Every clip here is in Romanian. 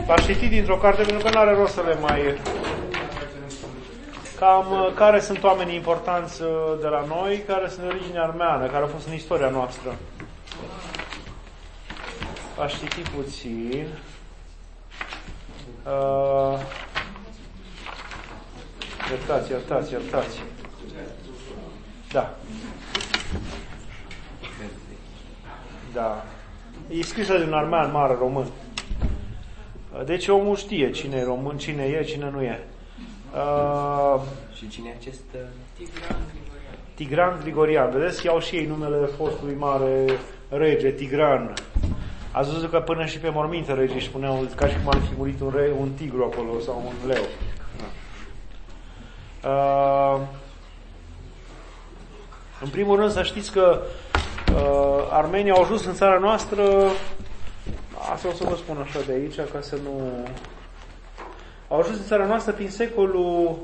V-aș citi dintr-o carte, pentru că nu are rost să le mai... Cam care sunt oamenii importanți de la noi, care sunt de origine armeană, care au fost în istoria noastră. V-aș citi puțin. Iertați. Da. E scrisă de un armean mare român. Deci omul știe cine e român, cine e, cine nu e. Și cine e acest Tigran Grigorian. Vedeți, iau și ei numele fostului mare rege, Tigran. Ați văzut că până și pe morminte regii își spuneau ca și cum ar fi murit un tigru acolo sau un leu. În primul rând să știți că armenii au ajuns în țara noastră, asta o să vă spun așa de aici, ca să nu... Au ajuns în țara noastră prin secolul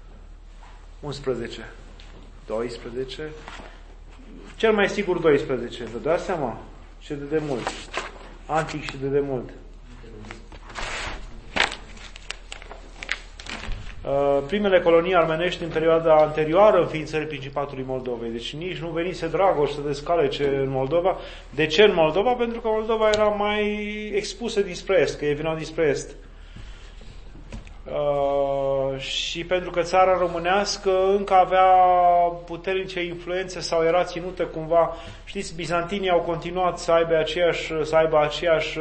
11, 12, cel mai sigur 12, vă dați seama? Și de demult. Antic și de demult. Primele colonii armenești în perioada anterioară înființării Principatului Moldovei. Deci nici nu venise Dragoș să descalece în Moldova. De ce în Moldova? Pentru că Moldova era mai expusă dinspre est, că ei veneau dinspre est. Și pentru că țara românească încă avea puternice influențe sau era ținută cumva, știți, bizantinii au continuat să aibă aceeași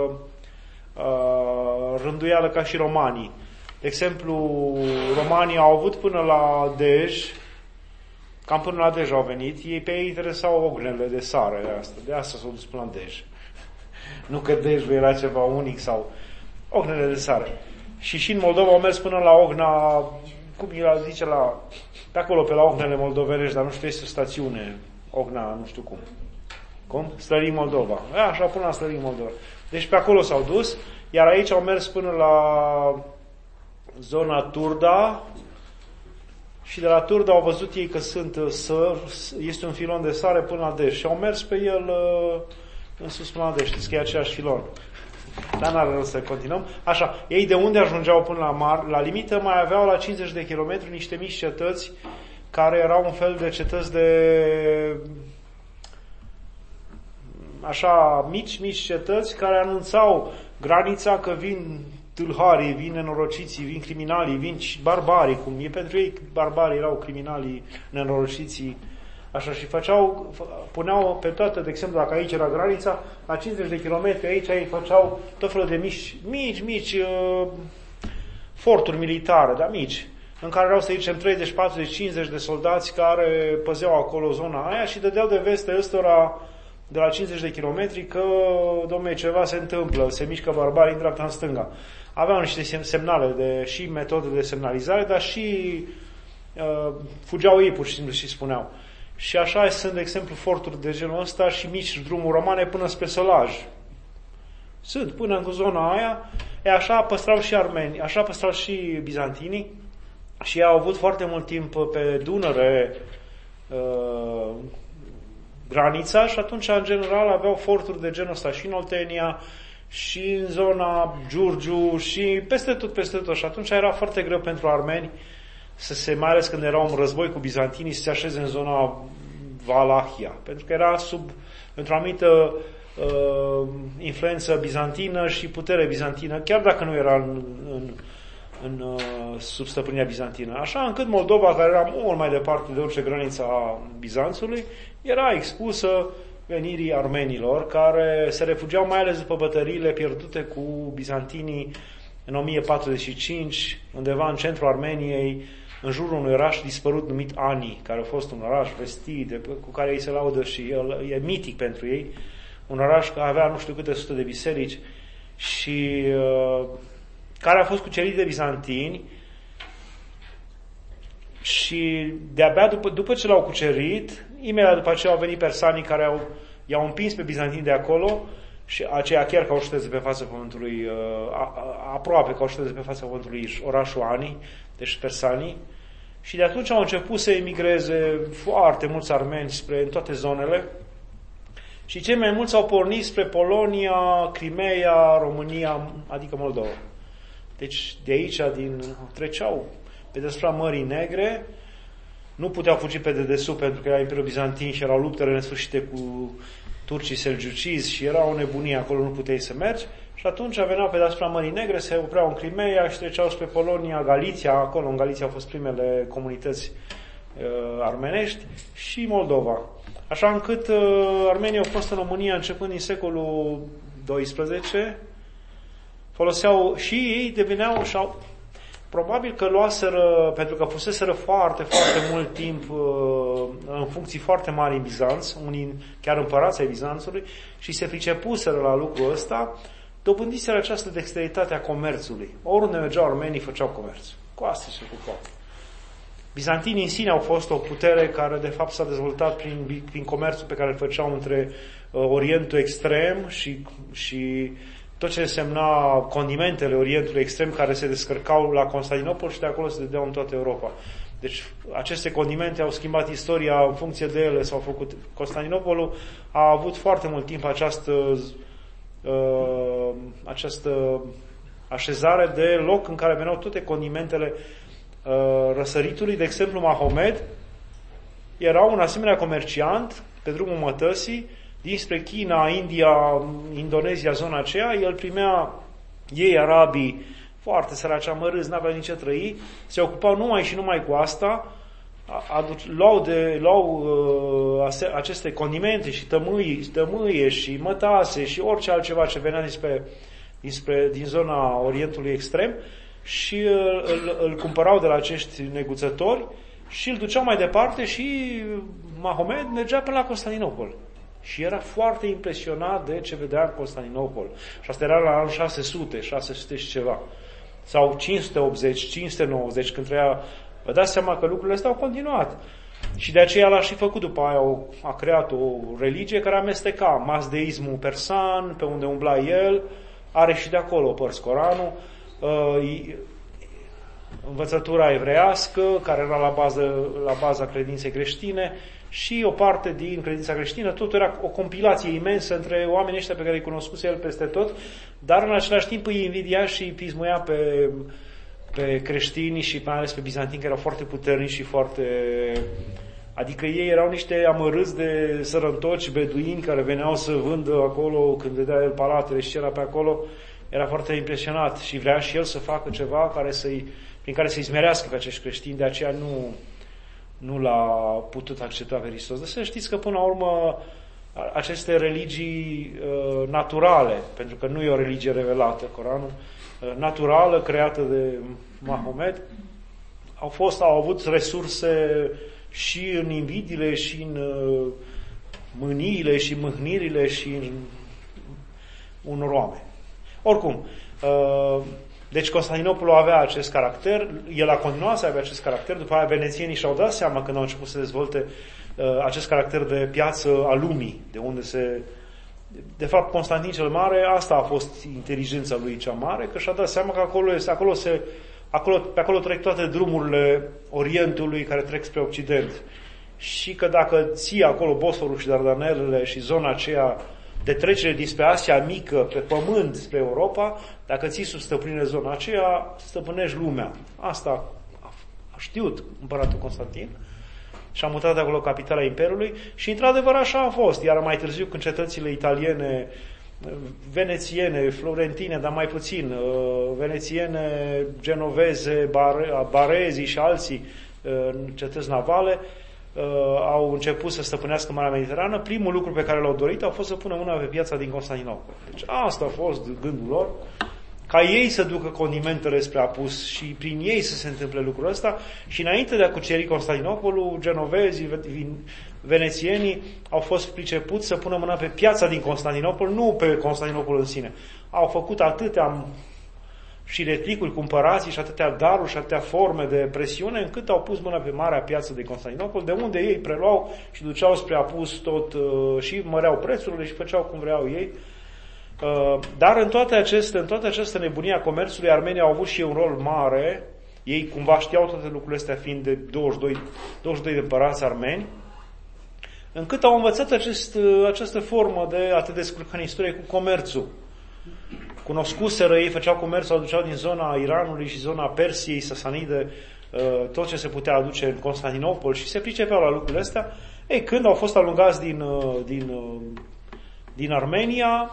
rânduială ca și romanii. De exemplu, romanii au avut până la Dej, cam până la Dej au venit, pe ei interesau ognele de sare, de asta s-au dus până la Dej. Nu că Dejul era ceva unic sau ognele de sare. Și în Moldova au mers până la Ogna, cum îi zice, pe acolo, pe la Ognele moldovenești, dar nu știu, este o stațiune, Ogna, nu știu cum. Cum? Slării Moldova. Așa, până la Slării Moldova. Deci pe acolo s-au dus, iar aici au mers până la zona Turda și de la Turda au văzut ei că este un filon de sare până la Dej și au mers pe el în sus până la Dej. Știți că e aceeași filon. Dar n-are rost să continuăm. Așa, ei de unde ajungeau până la limită mai aveau la 50 de kilometri niște mici cetăți care erau un fel de cetăți de așa mici cetăți care anunțau granița că vin tâlharii, vin nenorociții, vin criminalii, vin barbarii, cum e pentru ei barbarii erau criminalii, nenorociții. Așa, și puneau pe toate, de exemplu, dacă aici era granița, la 50 de kilometri aici ei făceau tot felul de mici forturi militare, dar mici, în care erau, să zicem, 30, 40, 50 de soldați care păzeau acolo zona aia și dădeau de veste ăstora de la 50 de kilometri că, dom'le, ceva se întâmplă, se mișcă barbarii în dreapta, în stânga. Aveau niște semnale și metode de semnalizare, dar și fugeau ei pur și simplu și spuneau. Și așa sunt, de exemplu, forturi de genul ăsta și mici drumuri romane până spre Sălaj. Sunt până în zona aia. Așa păstrau și armeni, așa păstrau și bizantinii și ei au avut foarte mult timp pe Dunăre granița și atunci, în general, aveau forturi de genul ăsta și în Oltenia și în zona Giurgiu și peste tot. Și atunci era foarte greu pentru armeni mai ales când erau în război cu bizantinii, să se așeze în zona Valahia, pentru că era într-o anumită influență bizantină și putere bizantină, chiar dacă nu era sub stăpânirea bizantină. Așa încât Moldova, care era mult mai departe de orice graniță a Bizanțului, era expusă venirii armenilor, care se refugiau mai ales după bătăriile pierdute cu bizantinii în 1045, undeva în centrul Armeniei, în jurul unui oraș dispărut numit Ani, care a fost un oraș vestit, cu care ei se laudă și el e mitic pentru ei, un oraș care avea nu știu câte sute de biserici și care a fost cucerit de bizantini și de-abia după ce l-au cucerit, imediat după aceea au venit persanii care i-au împins pe bizantini de acolo și aceea chiar că au șters pe fața pământului, aproape că au șters pe fața pământului orașul Ani, deci persanii, și de atunci au început să emigreze foarte mulți armeni în toate zonele Și cei mai mulți au pornit spre Polonia, Crimea, România, adică Moldova. Deci de aici treceau pe deasupra Mării Negre, nu puteau fugi pe dedesubt pentru că era Imperiul Bizantin și erau luptele nesfârșite cu turcii selgiucizi și era o nebunie, acolo nu puteai să mergi. Și atunci veneau pe deasupra Mării Negre, se opreau în Crimea și treceau spre Polonia, Galiția, acolo în Galiția au fost primele comunități armenești și Moldova. Așa încât armenii au fost în România începând din secolul XII, foloseau și ei deveneau probabil că luaseră, pentru că fuseseră foarte, foarte mult timp în funcții foarte mari în Bizanț, unii chiar împărați ai Bizanțului, și se pricepuseră la lucrul ăsta, dobândiseră această dexteritate a comerțului. Oriunde mergeau armenii, făceau comerț. Cu asta se ocupau. Bizantinii în sine au fost o putere care de fapt s-a dezvoltat prin comerțul pe care îl făceau între Orientul Extrem și tot ce însemna condimentele Orientului Extrem care se descărcau la Constantinopol și de acolo se dădeau în toată Europa. Deci aceste condimente au schimbat istoria, în funcție de ele s-au făcut. Constantinopolul a avut foarte mult timp această așezare de loc în care veneau toate condimentele răsăritului. De exemplu, Mahomed era un asemenea comerciant pe drumul mătăsii dinspre China, India, Indonezia, zona aceea. El primea ei, arabii, foarte săraci, amărâți, n-aveau nici ce trăi, se ocupau numai și numai cu asta, luau aceste condimente și tămâie și mătase și orice altceva ce venea din zona Orientului Extrem și îl cumpărau de la acești neguțători și îl duceau mai departe și Mahomed mergea până la Constantinopol. Și era foarte impresionat de ce vedea în Constantinopol. Și asta era la anul 600 și ceva. Sau 580, 590, când trăia. Vă dați seama că lucrurile astea au continuat. Și de aceea l-a și făcut după aia, a creat o religie care amesteca mazdeismul persan, pe unde umbla el, are și de acolo părți Coranul, învățătura evreiască, care era la baza credinței creștine, și o parte din credința creștină. Totul era o compilație imensă între oamenii ăștia pe care îi cunoscuse el peste tot, dar în același timp îi invidia și îi pismuia pe creștini și mai ales pe bizantini, care erau foarte puternici și foarte... Adică ei erau niște amărâți de sărăntoci, beduini, care veneau să vândă acolo când vedea el palatele și ce era pe acolo. Era foarte impresionat și vrea și el să facă ceva prin care să-i smerească pe acești creștini, de aceea nu l-a putut accepta pe Hristos. Dar să știți că până la urmă aceste religii naturale, pentru că nu e o religie revelată, Coranul, naturală, creată de Mahomed, au avut resurse și în invidiile, și în mâniile, și mâhnirile, și în unor oameni. Oricum, deci Constantinopolul avea acest caracter, el a continuat să aibă acest caracter, după aia venețienii și-au dat seama când au început să dezvolte acest caracter de piață a lumii, de unde de fapt, Constantin cel Mare, asta a fost inteligența lui cea mare, că și-a dat seama că pe acolo trec toate drumurile Orientului care trec spre Occident. Și că dacă ții acolo Bosforul și Dardanelele și zona aceea de trecere dinspre Asia Mică pe pământ spre Europa, dacă ții sub stăpânire zona aceea, stăpânești lumea. Asta a știut împăratul Constantin și a mutat de acolo capitala Imperiului și într-adevăr așa a fost. Iar mai târziu când cetățile italiene, venețiene, florentine, dar mai puțin, venețiene, genoveze, barezi și alții, cetăți navale, au început să stăpânească Marea Mediterană, primul lucru pe care l-au dorit a fost să pună mâna pe piața din Constantinopol. Deci asta a fost gândul lor, ca ei să ducă condimentele spre apus și prin ei să se întâmple lucrul ăsta. Și înainte de a cuceri Constantinopolul, genovezii, venețienii au fost pricepuți să pună mâna pe piața din Constantinopol, nu pe Constantinopol în sine. Au făcut atâtea și replicuri cumpărații și atâtea daruri și atâtea forme de presiune, încât au pus mâna pe marea piață de Constantinopol, de unde ei preluau și duceau spre apus tot și măreau prețurile și făceau cum vreau ei. Dar în toată această nebunie a comerțului, armenii au avut și un rol mare. Ei cumva știau toate lucrurile astea, fiind de 22 de împărați armeni. încât au învățat această formă de a te descurca în istorie cu comerțul. Cunoscuseră, ei făceau comerț, aduceau din zona Iranului și zona Persiei, Sasanide, tot ce se putea aduce în Constantinopol și se pricepeau la lucrurile astea. Ei, când au fost alungați din Armenia,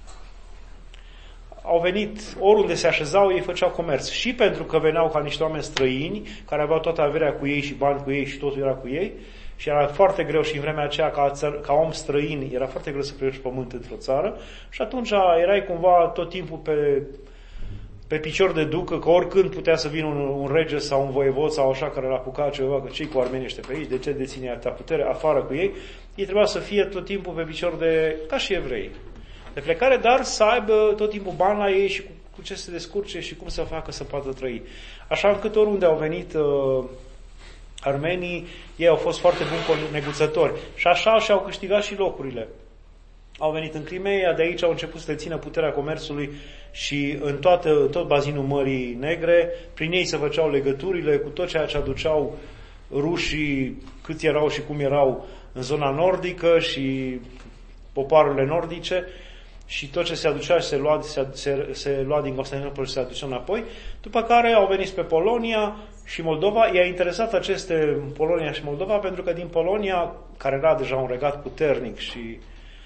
au venit, oriunde se așezau, ei făceau comerț. Și pentru că veneau ca niște oameni străini, care aveau toată averea cu ei și bani cu ei și totul era cu ei, și era foarte greu și în vremea aceea ca om străin era foarte greu să primești pământ într-o țară și atunci erai cumva tot timpul pe picior de ducă, că oricând putea să vină un rege sau un voievod sau așa care l-a apucat ceva, că cei cu armenii ăștia pe aici, de ce deține atâta putere, afară cu ei, ei trebuia să fie tot timpul pe picior ca și evrei, de plecare, dar să aibă tot timpul bani la ei și cu ce să se descurce și cum să facă să poată trăi. Așa încât oriunde au venit armenii, ei au fost foarte buni negociatori. Și așa și-au câștigat și locurile. Au venit în Crimea, de aici au început să dețină puterea comerțului și în tot bazinul Mării Negre, prin ei se făceau legăturile cu tot ceea ce aduceau rușii, câți erau și cum erau în zona nordică și popoarele nordice, și tot ce se aducea și se lua din Constantinopol și se aducea înapoi, după care au venit pe Polonia și Moldova. I-a interesat Polonia și Moldova pentru că din Polonia, care era deja un regat puternic și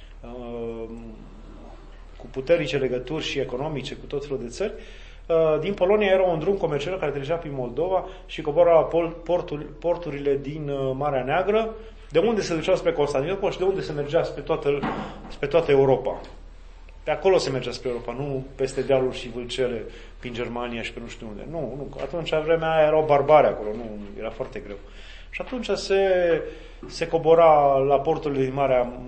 cu puternice legături și economice cu tot felul de țări, din Polonia era un drum comercial care trecea prin Moldova și cobora la porturile din Marea Neagră, de unde se ducea spre Constantinopol și de unde se mergea spre toată Europa. Pe acolo se mergea spre Europa, nu peste dealuri și vâlcele prin Germania și pe nu știu unde. Nu. Atunci, vremea aia, erau barbari acolo, nu, era foarte greu. Și atunci se cobora la porturile din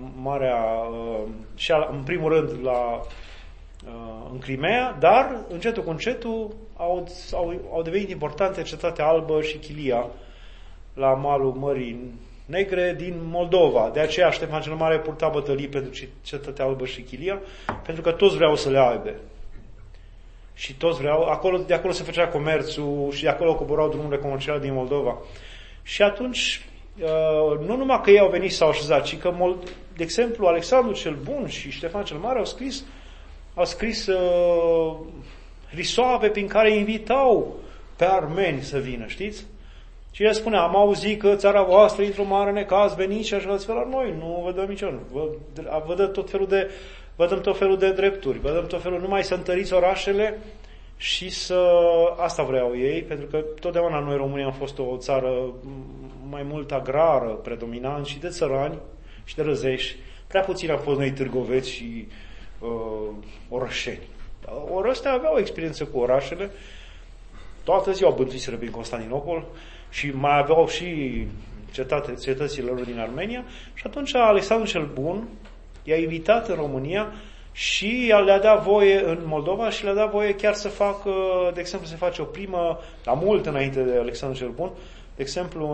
și în primul rând în Crimea, dar încetul cu încetul au devenit importante Cetatea Albă și Chilia la malul Mării Negre din Moldova. De aceea Ștefan cel Mare purta bătălii pentru Cetatea Albă și Chilia, pentru că toți vreau să le aibă. Și toți vreau, de acolo se făcea comerțul și de acolo coborau drumurile comerciale din Moldova. Și atunci, nu numai că ei au venit și s-au așezat, ci că, de exemplu, Alexandru cel Bun și Ștefan cel Mare au scris risoave prin care invitau pe armeni să vină, știți? Și el spune, am auzit că țara voastră intră mare necaz, veniți și așa la noi, nu vă dăm niciun. Vă dăm tot felul de drepturi, vă dăm tot felul, numai să întăriți orașele și asta vreau ei, pentru că totdeauna noi România am fost o țară mai mult agrară, predominant, și de țărani și de răzeși. Prea puțin am fost noi târgoveți și orășeni. Ori ăstea aveau experiență cu orașele, toată ziua bântuiseră prin Constantinopol și mai aveau și cetățile lor din Armenia și atunci Alexandru cel Bun i-a invitat în România și le-a dat voie în Moldova și le-a dat voie chiar să facă, de exemplu, să face o primă, la mult înainte de Alexandru cel Bun, de exemplu,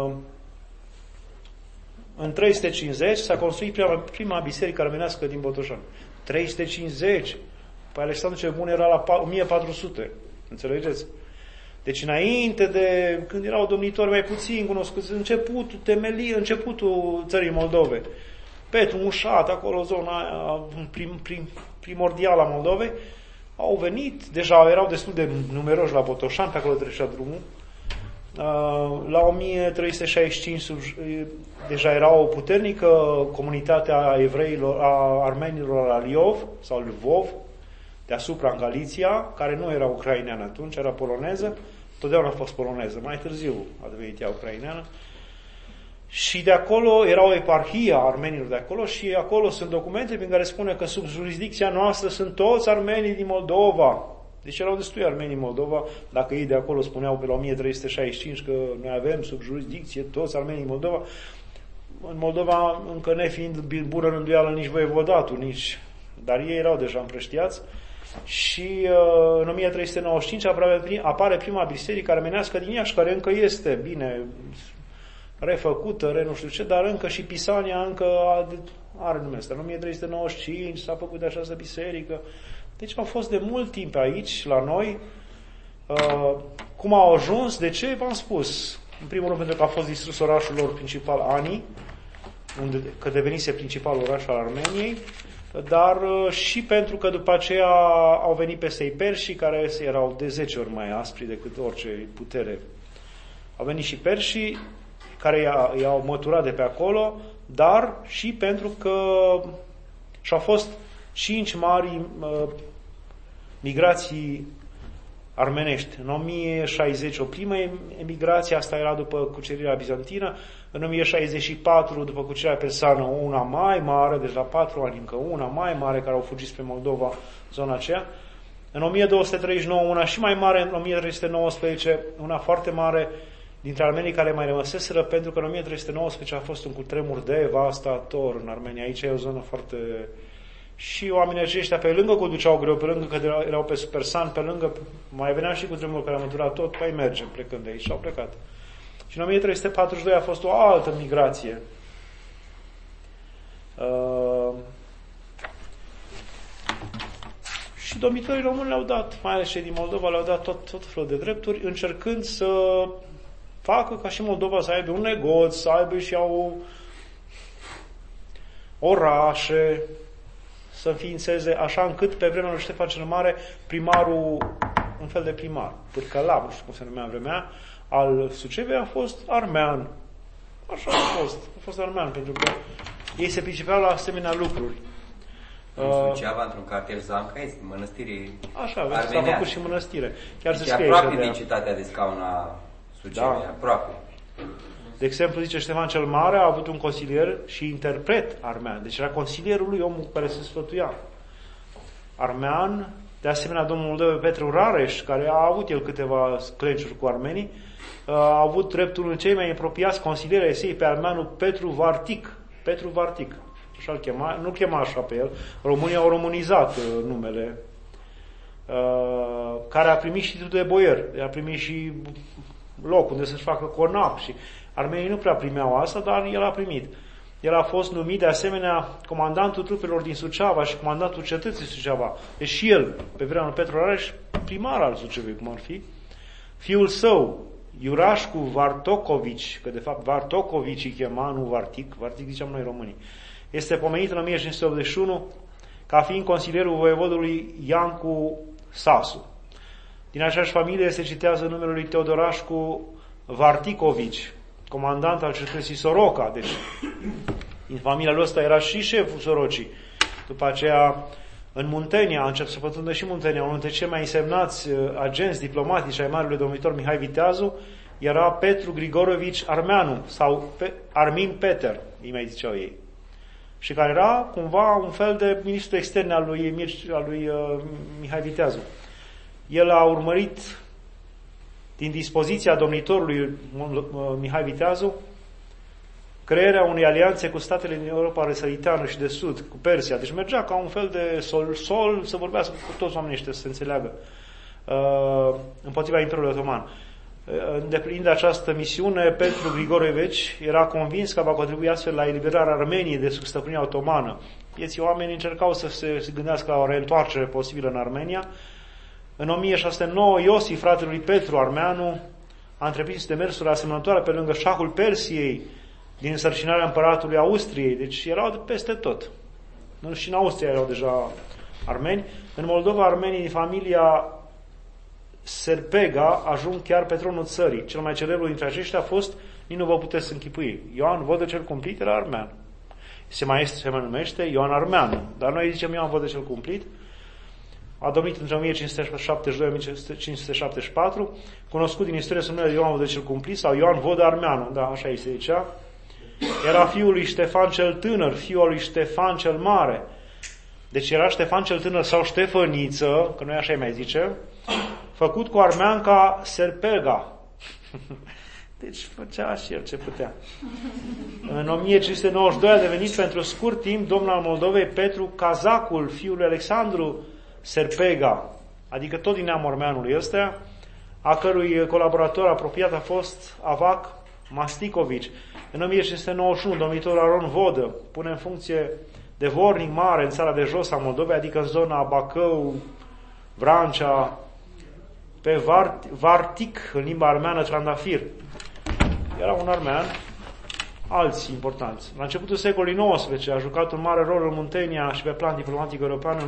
în 350 s-a construit prima biserică armenească din Botoșani. 350! Păi Alexandru cel Bun era la 1400. Înțelegeți? Deci înainte de când erau domnitori mai puțin cunoscuți, începutul țării Moldove. Petru Mușat, acolo zona aia primordială a Moldovei, au venit, deja erau destul de numeroși la Botoșani, pe acolo trecea drumul. La 1365 deja era o puternică comunitate a evreilor, a armenilor la Liov sau Lvov, deasupra în Galiția, care nu era ucraineană atunci, era poloneză, totdeauna a fost poloneză, mai târziu a devenit ea ucraineană. Și de acolo era o eparhie a armenilor de acolo și acolo sunt documente prin care spune că sub jurisdicția noastră sunt toți armenii din Moldova. Deci erau destui armenii în Moldova, dacă ei de acolo spuneau pe la 1365 că noi avem sub jurisdicție toți armenii din Moldova. În Moldova, încă nefiind bună rânduială nici voievodatul, dar ei erau deja împrăștiați. Și în 1395 apare prima biserică armenească din Iași, care încă este bine refăcută, nu știu ce, dar încă și Pisania încă are numele ăsta. În 1395 s-a făcut de această biserică. Deci au fost de mult timp aici, la noi. Cum au ajuns? De ce? V-am spus. În primul rând pentru că a fost distrus orașul lor principal, Ani. că devenise principal oraș al Armeniei, dar și pentru că după aceea au venit peste ei perșii, care erau de 10 ori mai aspri decât orice putere. Au venit și perșii, care i-au măturat de pe acolo, dar și pentru că și-au fost 5 mari migrații armenești. În 1060 o primă emigrație, asta era după cucerirea bizantină, în 1064 după cucerirea persană una mai mare, deci la 4 ani încă una mai mare, care au fugit spre Moldova, zona aceea. În 1239 una și mai mare, în 1319 una foarte mare dintre armenii care mai rămăseseră, pentru că în 1319 a fost un cutremur devastator în Armenia. Aici e o zonă foarte... Și oamenii aceștia, pe lângă că duceau greu, pe lângă că erau pe persan, pe lângă mai venea și cutremurul care a măturat tot, păi mergem plecând de aici. Și au plecat. Și în 1342 a fost o altă migrație. Și domnitorii români le-au dat, mai ales cei din Moldova, le-au dat tot felul de drepturi, încercând să facă ca și Moldova să aibă un negoț, să aibă și orașe, să înființeze, așa încât pe vremea lui Ștefan cel Mare, primarul, un fel de primar, Pârcălav, nu știu cum se numea în vremea, al Suceviei a fost armean. Așa a fost armean, pentru că ei se pricepeau la asemenea lucruri. Suceava, într-un cartier Zanca, este mănăstire armenească. S-a făcut și mănăstire. Chiar se scrie aproape din cetatea de scaun a Suceviei, aproape. De exemplu, zice Ștefan cel Mare a avut un consilier și interpret armean. Deci era consilierul lui, omul cu care se sfătuia. Armean, de asemenea, domnul Moldove Petru Rareș, care a avut el câteva clenciuri cu armenii, a avut dreptul în cei mai apropiați consilieri ai săi pe armeanul Petru Vartic. Petru Vartic. Așa-l chema, nu chema așa pe el. Românii au românizat numele. Care a primit și titlul de boier. A primit și loc unde să-și facă conap. Și armenii nu prea primeau asta, dar el a primit. El a fost numit de asemenea comandantul trupelor din Suceava și comandantul cetății Suceava. Deci și el, pe vremea lui Petru Rareș, primar al Suceviei, cum ar fi. Fiul său, Iurașcu Vartocovici, că de fapt Vartocovici îi chema, nu Vartic, Vartic ziceam noi românii, este pomenit în 1581 ca fiind consilierul voievodului Iancu Sasu. Din aceeași familie se citează numele lui Teodorașcu Varticovici, comandant al cetății Soroca. Deci, în familia lui ăsta era și șeful Sorocii. După aceea, în Muntenia, a început să pătrundă și Muntenia, unul dintre cei mai însemnați agenți diplomatici ai marelui domnitor Mihai Viteazu, era Petru Grigorovici Armeanu, sau Armin Peter, îi mai ziceau ei. Și care era cumva un fel de ministru extern al lui Mihai Viteazu. El a urmărit din dispoziția domnitorului Mihai Viteazu crearea unei alianțe cu statele din Europa răsăriteană și de sud, cu Persia. Deci mergea ca un fel de sol să vorbească cu toți oamenii ăștia, să se înțeleagă, împotriva Imperiului Otoman. Îndeplinind această misiune, Petru Grigorovici era convins că va contribui astfel la eliberarea Armeniei de sub stăpânirea otomană. Vieții oamenii încercau să se gândească la o reîntoarcere posibilă în Armenia. În 1609, Iosif, fratele lui Petru Armeanu, a întreprins demersuri asemănătoare pe lângă șahul Persiei, din însărcinarea împăratului Austriei. Deci erau de peste tot. Și în Austria erau deja armeni. În Moldova, armenii din familia Serpega ajung chiar pe tronul țării. Cel mai celebru dintre aceștia a fost, nici nu vă puteți închipui, Ioan Vodă cel Cumplit era armean. Se mai numește Ioan Armeanu, dar noi zicem Ioan Vodă cel Cumplit. A domnit între 1572-1574, cunoscut din istorie sub numele Ioan Vodă cel Cumplit sau Ioan Vodă Armeanu, da, așa îi se zicea. Era fiul lui Ștefan cel Tânăr, fiul lui Ștefan cel Mare. Deci era Ștefan cel Tânăr sau Ștefăniță, că noi așa îi mai zicem, făcut cu armeanca Serpega. Deci făcea și el ce putea. În 1592 a devenit pentru scurt timp domn al Moldovei Petru Cazacul, fiul lui Alexandru Serpega, adică tot din neamul armeanului ăsta, a cărui colaborator apropiat a fost Avac Masticovici. În 1591, domnitorul Aron Vodă pune în funcție de vornic mare în țara de jos a Moldovei, adică în zona Bacău, Vrancea, pe Vartic, în limba armeană, Trandafir. Era un armean alți importanți. La începutul secolului XIX a jucat un mare rol în Muntenia și pe plan diplomatic european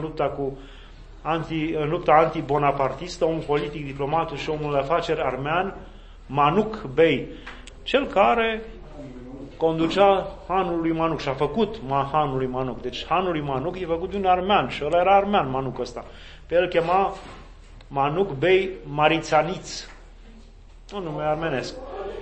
în lupta anti-bonapartistă, un politic, diplomat și omul de afaceri armean, Manuk Bey, cel care conducea hanul lui Manuk și a făcut hanul lui Manuk. Deci hanul lui Manuk e făcut de un armean și ăla era armean, Manuk ăsta. Pe el chema Manuk Bey Marițaniț, un nume armenesc.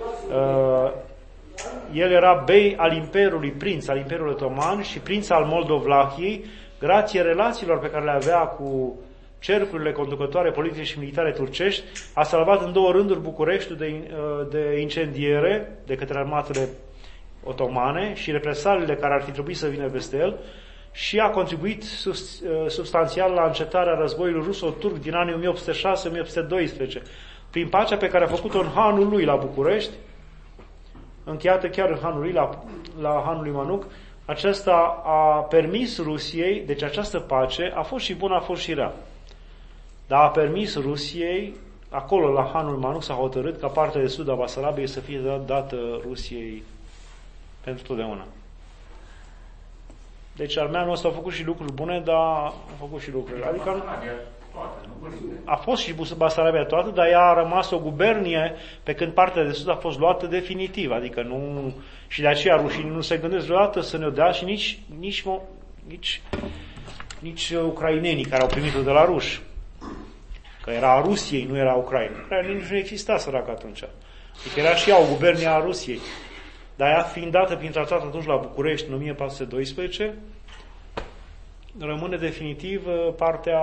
El era bey al Imperiului, prinț al Imperiului Otoman și prinț al Moldovlahiei, grație relațiilor pe care le avea cu cercurile conducătoare politice și militare turcești, a salvat în 2 rânduri Bucureștiul de incendiere de către armatele otomane și represaliile care ar fi trebuit să vină peste el și a contribuit substanțial la încetarea războiului ruso-turc din anii 1806-1812, prin pacea pe care a făcut-o în hanul lui la București, încheiată chiar în hanul lui, la hanul lui Manuk. Acesta a permis Rusiei, deci această pace a fost și bună, a fost și rea. Dar a permis Rusiei, acolo la hanul Manuk s-a hotărât ca partea de sud a Basarabiei să fie dată Rusiei pentru totdeauna. Deci armeanul ăsta a făcut și lucruri bune, dar a făcut și lucruri. Adică a fost și Basarabia toată, dar ea a rămas o gubernie, pe când partea de sud a fost luată definitiv. Adică nu... Și de aceea rușii nu se gândesc vreodată să ne-o dea și nici ucrainenii care au primit-o de la ruși. Că era a Rusiei, nu era a Ucrainei. Ucraina nici nu exista săracă atunci. Adică era și ea o gubernie a Rusiei. Dar ea fiind dată prin tratat atunci la București în 1412, rămâne definitiv partea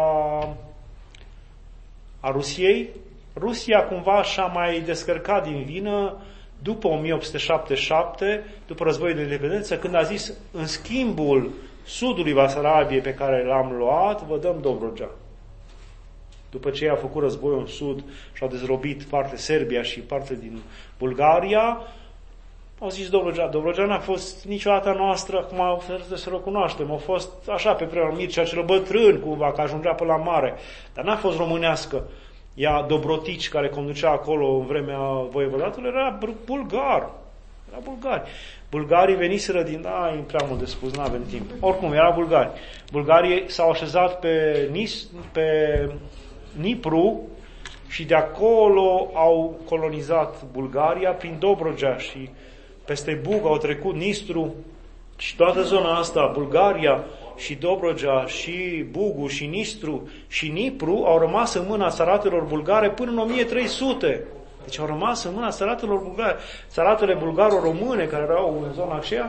a Rusiei. Rusia cumva și-a mai descărcat din vină după 1877, după războiul de independență, când a zis, în schimbul sudului Basarabiei pe care l-am luat, vă dăm Dobrogea. După ce a făcut războiul în sud și au dezrobit parte Serbia și parte din Bulgaria, au zis Dobrogea. Dobrogea n-a fost niciodată noastră, acum trebuie să recunoaștem, a fost așa pe vremea Mircea cel bătrân, cumva, că ajungea pe la mare, dar n-a fost românească. Ea, Dobrotici, care conducea acolo în vremea voievodatului, era bulgar. Era bulgari. Bulgarii veniseră din... e prea mult de spus, n-avem timp. Oricum, era bulgari. Bulgarii s-au așezat pe Nipru și de acolo au colonizat Bulgaria prin Dobrogea și peste Bug au trecut Nistru și toată zona asta, Bulgaria și Dobrogea și Bugu și Nistru și Nipru au rămas în mâna țaratelor bulgare până în 1300. Deci au rămas în mâna țaratelor bulgare. Țaratele bulgaro-române care erau în zona aceea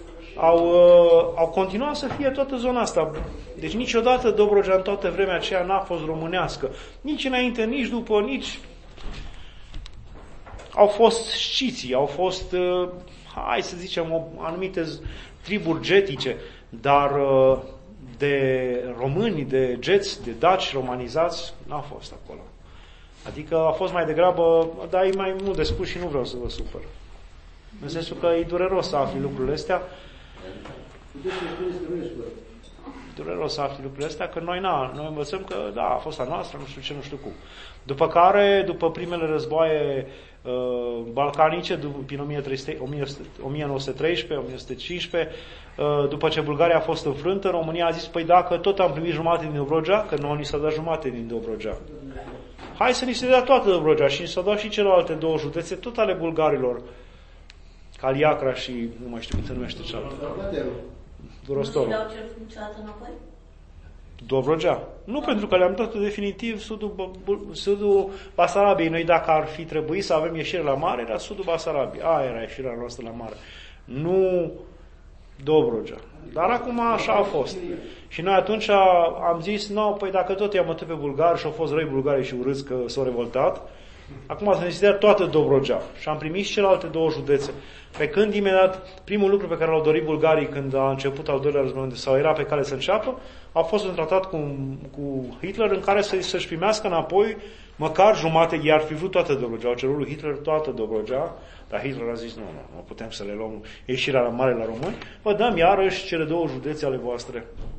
au continuat să fie toată zona asta. Deci niciodată Dobrogea în toată vremea aceea n-a fost românească. Nici înainte, nici după, nici... Au fost sciții, au fost, hai să zicem, anumite triburi getice, dar de români, de geți, de daci romanizați, n-a fost acolo. Adică a fost mai degrabă, dar e mai mult de spus și nu vreau să vă supăr. În sensul că e dureros să afli lucrurile astea. Dureros să afli lucrurile astea, că noi învățăm că, da, a fost a noastră, nu știu ce, nu știu cum. După care, după primele războaie balcanice, prin 1913-1915, după ce Bulgaria a fost înfrântă, România a zis, păi dacă tot am primit jumate din Dobrogea, că nouă ni s-a dat jumate din Dobrogea, hai să ni se dea toată Dobrogea și ni s-a dat și celelalte 2 județe, tot ale bulgarilor, Caliacra și, nu mai știu cum se numește cealaltă. Rostov. Nu le-au cerut niciodată înapoi? Dobrogea. Nu, pentru că le-am dat definitiv sudul Basarabiei. Noi dacă ar fi trebuit să avem ieșire la mare, era sudul Basarabiei. Aia era ieșirea noastră la mare. Nu Dobrogea. Dar acum așa a fost. Și noi atunci am zis, păi dacă tot i-am bătut pe bulgari și au fost răi bulgari și urâți că s-au revoltat, acum să ne se dea toată Dobrogea. Și am primit și celelalte 2 județe. Pe când imediat, primul lucru pe care l-au dorit bulgarii când a început al doilea război mondial, sau era pe cale să înceapă, a fost un tratat cu Hitler în care să-și primească înapoi măcar jumate, i-ar fi vrut toată Dobrogea. Au cerut lui Hitler toată Dobrogea, dar Hitler a zis, nu putem să le luăm ieșirea la mare la români, vă dăm iarăși cele 2 județe ale voastre.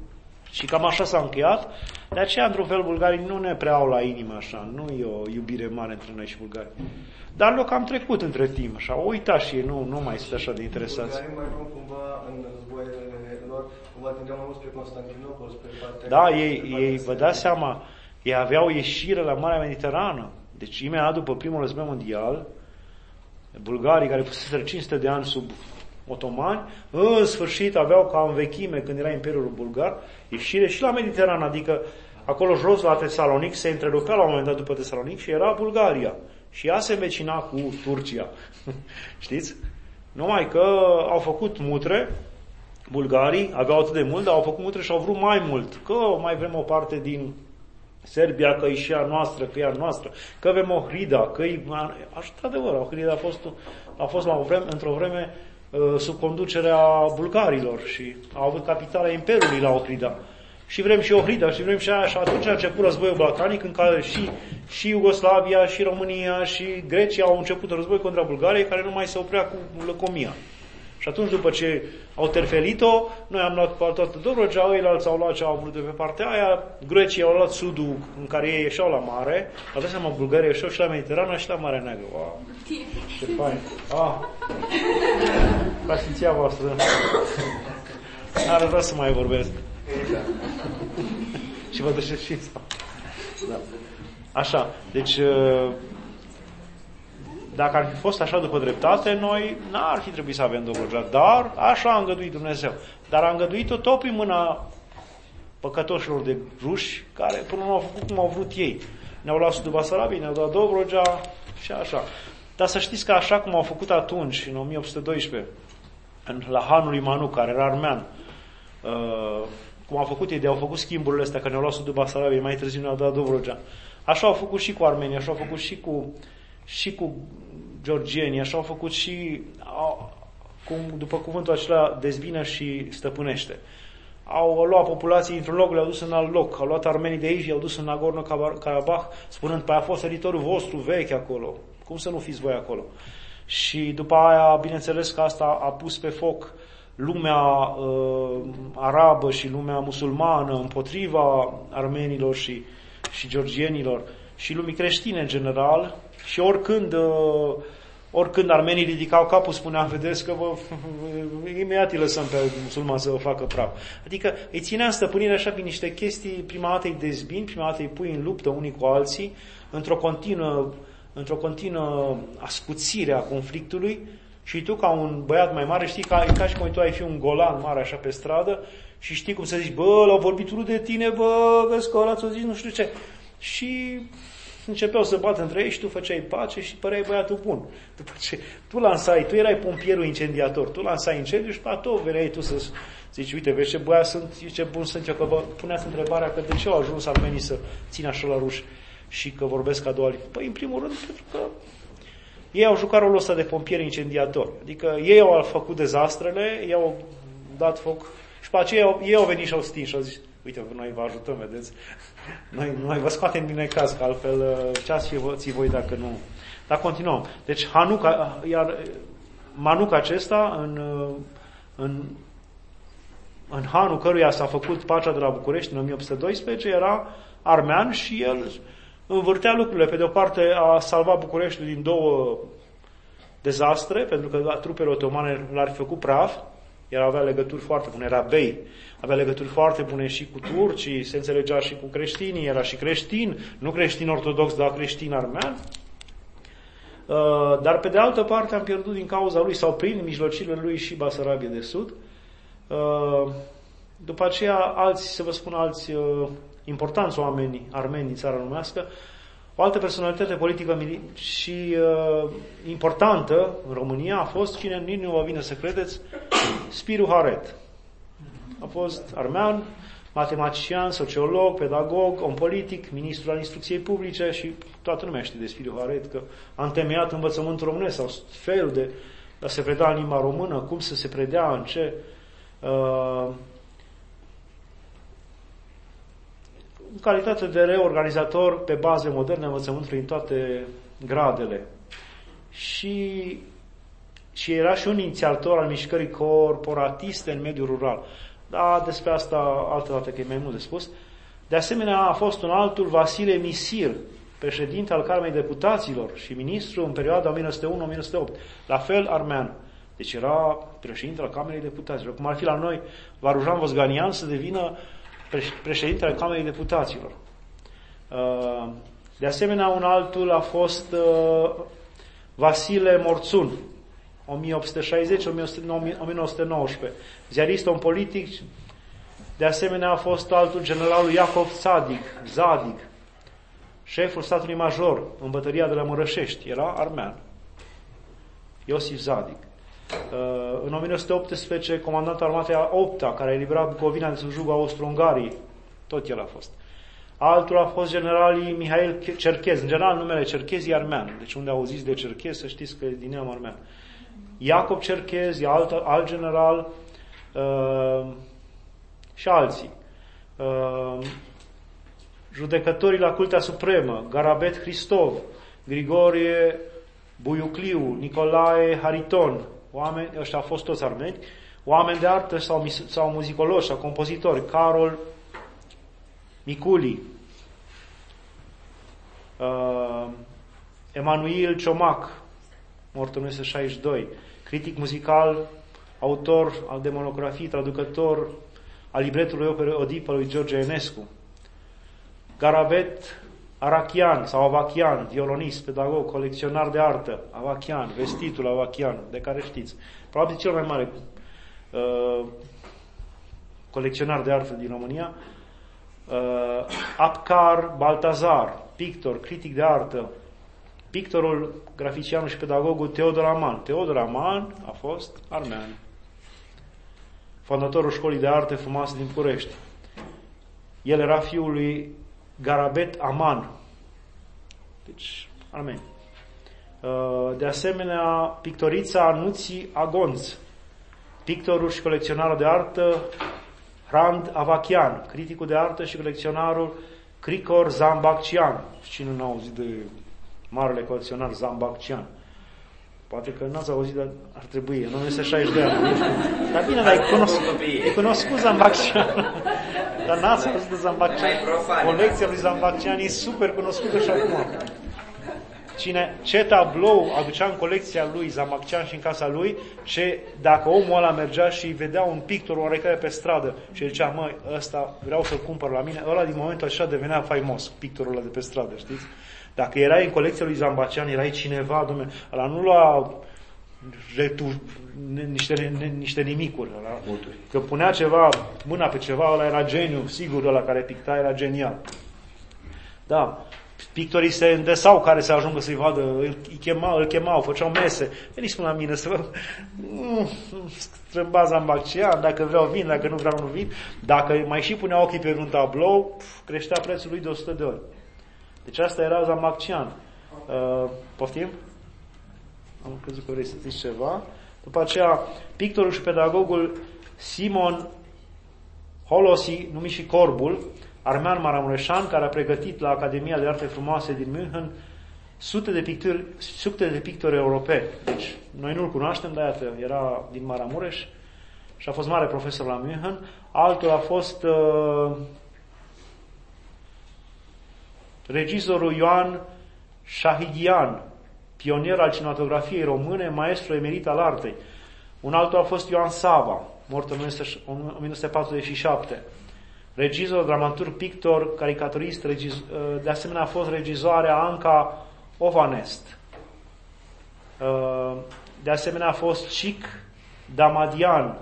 Și cam așa s-a încheiat. De aceea, într-un fel, bulgarii nu ne prea au la inimă așa, nu e o iubire mare între noi și bulgari. Dar le-o cam trecut între timp, așa, o uita și ei, nu mai sunt așa de interesați. Bulgarii mai rău cumva în războaiele lor, cumva tindeau mai mult spre Constantinopol, spre partea... Da, ei vă dați seama, ei aveau ieșire la Marea Mediterană. Deci, imediat după primul război mondial, bulgarii care fuseseră 500 de ani sub otomani, în sfârșit aveau ca în vechime, când era Imperiul Bulgar, ieșire și la Mediterană, adică acolo jos la Tesalonic se întrerupea la un moment dat după Tesalonic și era Bulgaria. Și ea se învecina cu Turcia. Știți? Numai că au făcut mutre, bulgarii aveau atât de mult, dar au făcut mutre și au vrut mai mult. Că mai vrem o parte din Serbia, că e și a noastră, că e a noastră, că avem Ohrida, că e... Așa, adevăr, Ohrida a fost la într-o vreme sub conducerea bulgarilor și au avut capitala Imperiului la Ohrida. Și vrem și Ohrida, și vrem și aia. Și atunci a început războiul balcanic, în care și Iugoslavia, și România, și Grecia au început război contra Bulgariei, care nu mai se oprea cu lăcomia. Și atunci, după ce au terfelit-o, noi am luat toată Dobrogea, ăilalți au luat ce au vrut de pe partea aia, Grecia au luat sudul, în care ei ieșeau la mare, vă dați seama, Bulgaria ieșeau și la Mediterana și la Marea Neagră. Wow, ce fain! La sfinția voastră! Ar vrea să mai vorbesc. Și vă duceți și da. Așa, deci dacă ar fi fost așa după dreptate, noi n-ar fi trebuit să avem Dobrogea, dar așa a îngăduit Dumnezeu. Dar a îngăduit-o tot prin mâna păcătoșilor de ruși, care până nu au făcut cum au vrut ei. Ne-au luat sudul Basarabiei, ne-au dat Dobrogea și așa. Dar să știți că așa cum au făcut atunci, în 1812, la hanul lui Manu, care era armean, cum au făcut ei, au făcut schimburile astea, că ne-au luat sudul Basarabiei, mai târziu ne-au dat Dobrogea. Așa au făcut și cu armenii, așa au făcut și cu georgienii, așa au făcut și, după cuvântul acela, dezbină și stăpânește. Au luat populații într-un loc, le-au dus în alt loc, au luat armenii de aici, i-au dus în Nagorno-Karabakh, spunând, păi a fost teritoriul vostru vechi acolo, cum să nu fiți voi acolo? Și după aia, bineînțeles că asta a pus pe foc lumea arabă și lumea musulmană împotriva armenilor și georgienilor și lumii creștine în general. Și oricând armenii ridicau capul, spuneam, vedeți că imediat îi lăsăm pe musulmani să vă facă praf. Adică îi ținea în stăpânire așa prin niște chestii, prima dată îi dezbin, prima dată îi pui în luptă unii cu alții, într-o continuă ascuțire a conflictului. Și tu, ca un băiat mai mare, știi, ca și cum tu ai fi un golan mare așa pe stradă și știi cum să zici, bă, l-au vorbit urât de tine, bă, vezi că ăla ți-o zis nu știu ce. Și începeau să bată între ei și tu făceai pace și păreai băiatul bun. După ce tu erai pompierul incendiator, tu lansai incendiu și pe veneai tu să zici, uite, vezi ce băiat sunt, ce bun sunt eu, că vă puneați întrebarea că de ce au ajuns armenii să țină așa la ruși și că vorbesc a doua limbă. Păi, în primul rând, pentru că ei au jucat rolul ăsta de pompieri incendiatori. Adică ei au făcut dezastrele, ei au dat foc și pe aceea ei au venit și au stins și au zis, uite, noi vă ajutăm, vedeți? Noi vă scoatem din necaz, că altfel ce ați fi voi dacă nu... Dar continuăm. Deci Hanuca, iar Manuc acesta, în hanul căruia s-a făcut pacea de la București în 1812, era armean și el învârtea lucrurile. Pe de o parte a salvat Bucureștiul din două dezastre, pentru că trupele otomane l-ar fi făcut praf, el avea legături foarte bune, era bei, avea legături foarte bune și cu turcii, se înțelegea și cu creștinii, era și creștin, nu creștin ortodox, dar creștin armean. Dar pe de altă parte am pierdut din cauza lui, sau prin mijlocirile lui, și Basarabia de Sud. După aceea, alți importanți oameni armeni din țara numească, o altă personalitate politică și importantă în România a fost, cine nici nu vă vine să credeți, Spiru Haret. A fost armean, matematician, sociolog, pedagog, om politic, ministru al instrucției publice și toată lumea știe de Spiru Haret că a întemeiat învățământul românesc sau felul de a se preda în limba română, cum să se predea, în ce... în calitate de reorganizator pe baze moderne învățământului în toate gradele. Și era și un inițiator al mișcării corporatiste în mediul rural. Da, despre asta altă dată, că e mai mult de spus. De asemenea, a fost un altul Vasile Misir, președinte al Camerei Deputaților și ministru în perioada 1901-1908. La fel armean. Deci era președinte al Camerei Deputaților. Cum ar fi la noi Varujan Vosganian să devină președinte al Camerei Deputaților. De asemenea, un altul a fost Vasile Morțun, 1860-1919, ziarist, om politic. De asemenea, a fost altul generalul Iacov Zadig, șeful statului major în bătălia de la Mărășești. Era armean. Iosif Zadig. În 1918, comandantul armatei a 8-a, care a eliberat Bucovina de sub jugul Austro-Ungariei. Tot el a fost. Altul a fost generalii Mihail Cerchez. În general, numele Cerchez e armean. Deci unde auziți de Cerchez, să știți că e din neam armean. Iacob Cerchez, e alt general, și alții. Judecătorii la Curtea Supremă, Garabet Hristov, Grigorie Buiucliu, Nicolae Hariton, oameni, ăștia au fost toți armeni, oameni de artă sau muzicologi sau compozitori, Carol Miculi, Emanuel Ciomac, mort în 1962, critic muzical, autor de monografii, traducător al libretului operei Odipă lui George Enescu, Garabet Arachian sau Avachian, violonist, pedagog, colecționar de artă, Avachian, vestitul Avachian, de care știți. Probabil cel mai mare colecționar de artă din România. Apcar Baltazar, pictor, critic de artă, pictorul, graficianul și pedagogul Teodor Aman. Teodor Aman a fost armean, fondatorul școlii de arte frumoase din București. El era fiul lui Garabet Aman. Deci, armeni. De asemenea, pictorița Nuții Agonț, pictorul și colecționarul de artă Hrand Avachian, criticul de artă și colecționarul Cricor Zambaccian. Cine nu a auzit de marele colecționar Zambaccian? Poate că n-ați auzit, dar ar trebui. În 1960 de ani. Dar bine, dar e cunoscut Zambaccian. Dar n-ați auzit de Zambaccian. Colecția lui Zambaccian e super cunoscută și acum. Ce tablou aducea în colecția lui Zambaccian și în casa lui, dacă omul ăla mergea și vedea un pictor oarecare pe stradă și zicea, măi, ăsta vreau să-l cumpăr la mine, ăla din momentul așa devenea faimos, pictorul ăla de pe stradă, știți? Dacă erai în colecția lui Zambaccian, erai cineva, dom'le, ăla nu lua niște nimicuri. Ăla, că punea ceva, mâna pe ceva, ăla era geniu, sigur, ăla care picta era genial. Da. Pictorii se îndesau care să ajungă să-i vadă, îl chemau, făceau mese. Veniți până la mine să vă strâmba Zambaccian, dacă vreau vin, dacă nu vreau nu vin. Dacă mai și punea ochii pe un tablou, creștea prețul lui de 100 de ori. Deci asta era Zambaccian. Poftim? Am crezut că vrei să zici ceva. După aceea, pictorul și pedagogul Simon Holosi, numit și Corbul, armean maramureșan, care a pregătit la Academia de Arte Frumoase din München sute de pictori europeni. Deci, noi nu-l cunoaștem, dar iată, era din Maramureș și a fost mare profesor la München. Altul a fost regizorul Ioan Shahidian, pionier al cinematografiei române, maestru emerit al artei. Un altul a fost Ioan Sava, mort în 1947. Regizor, dramaturg, pictor, caricaturist, de asemenea a fost regizoarea Anca Ovanest. De asemenea a fost Cic Damadian,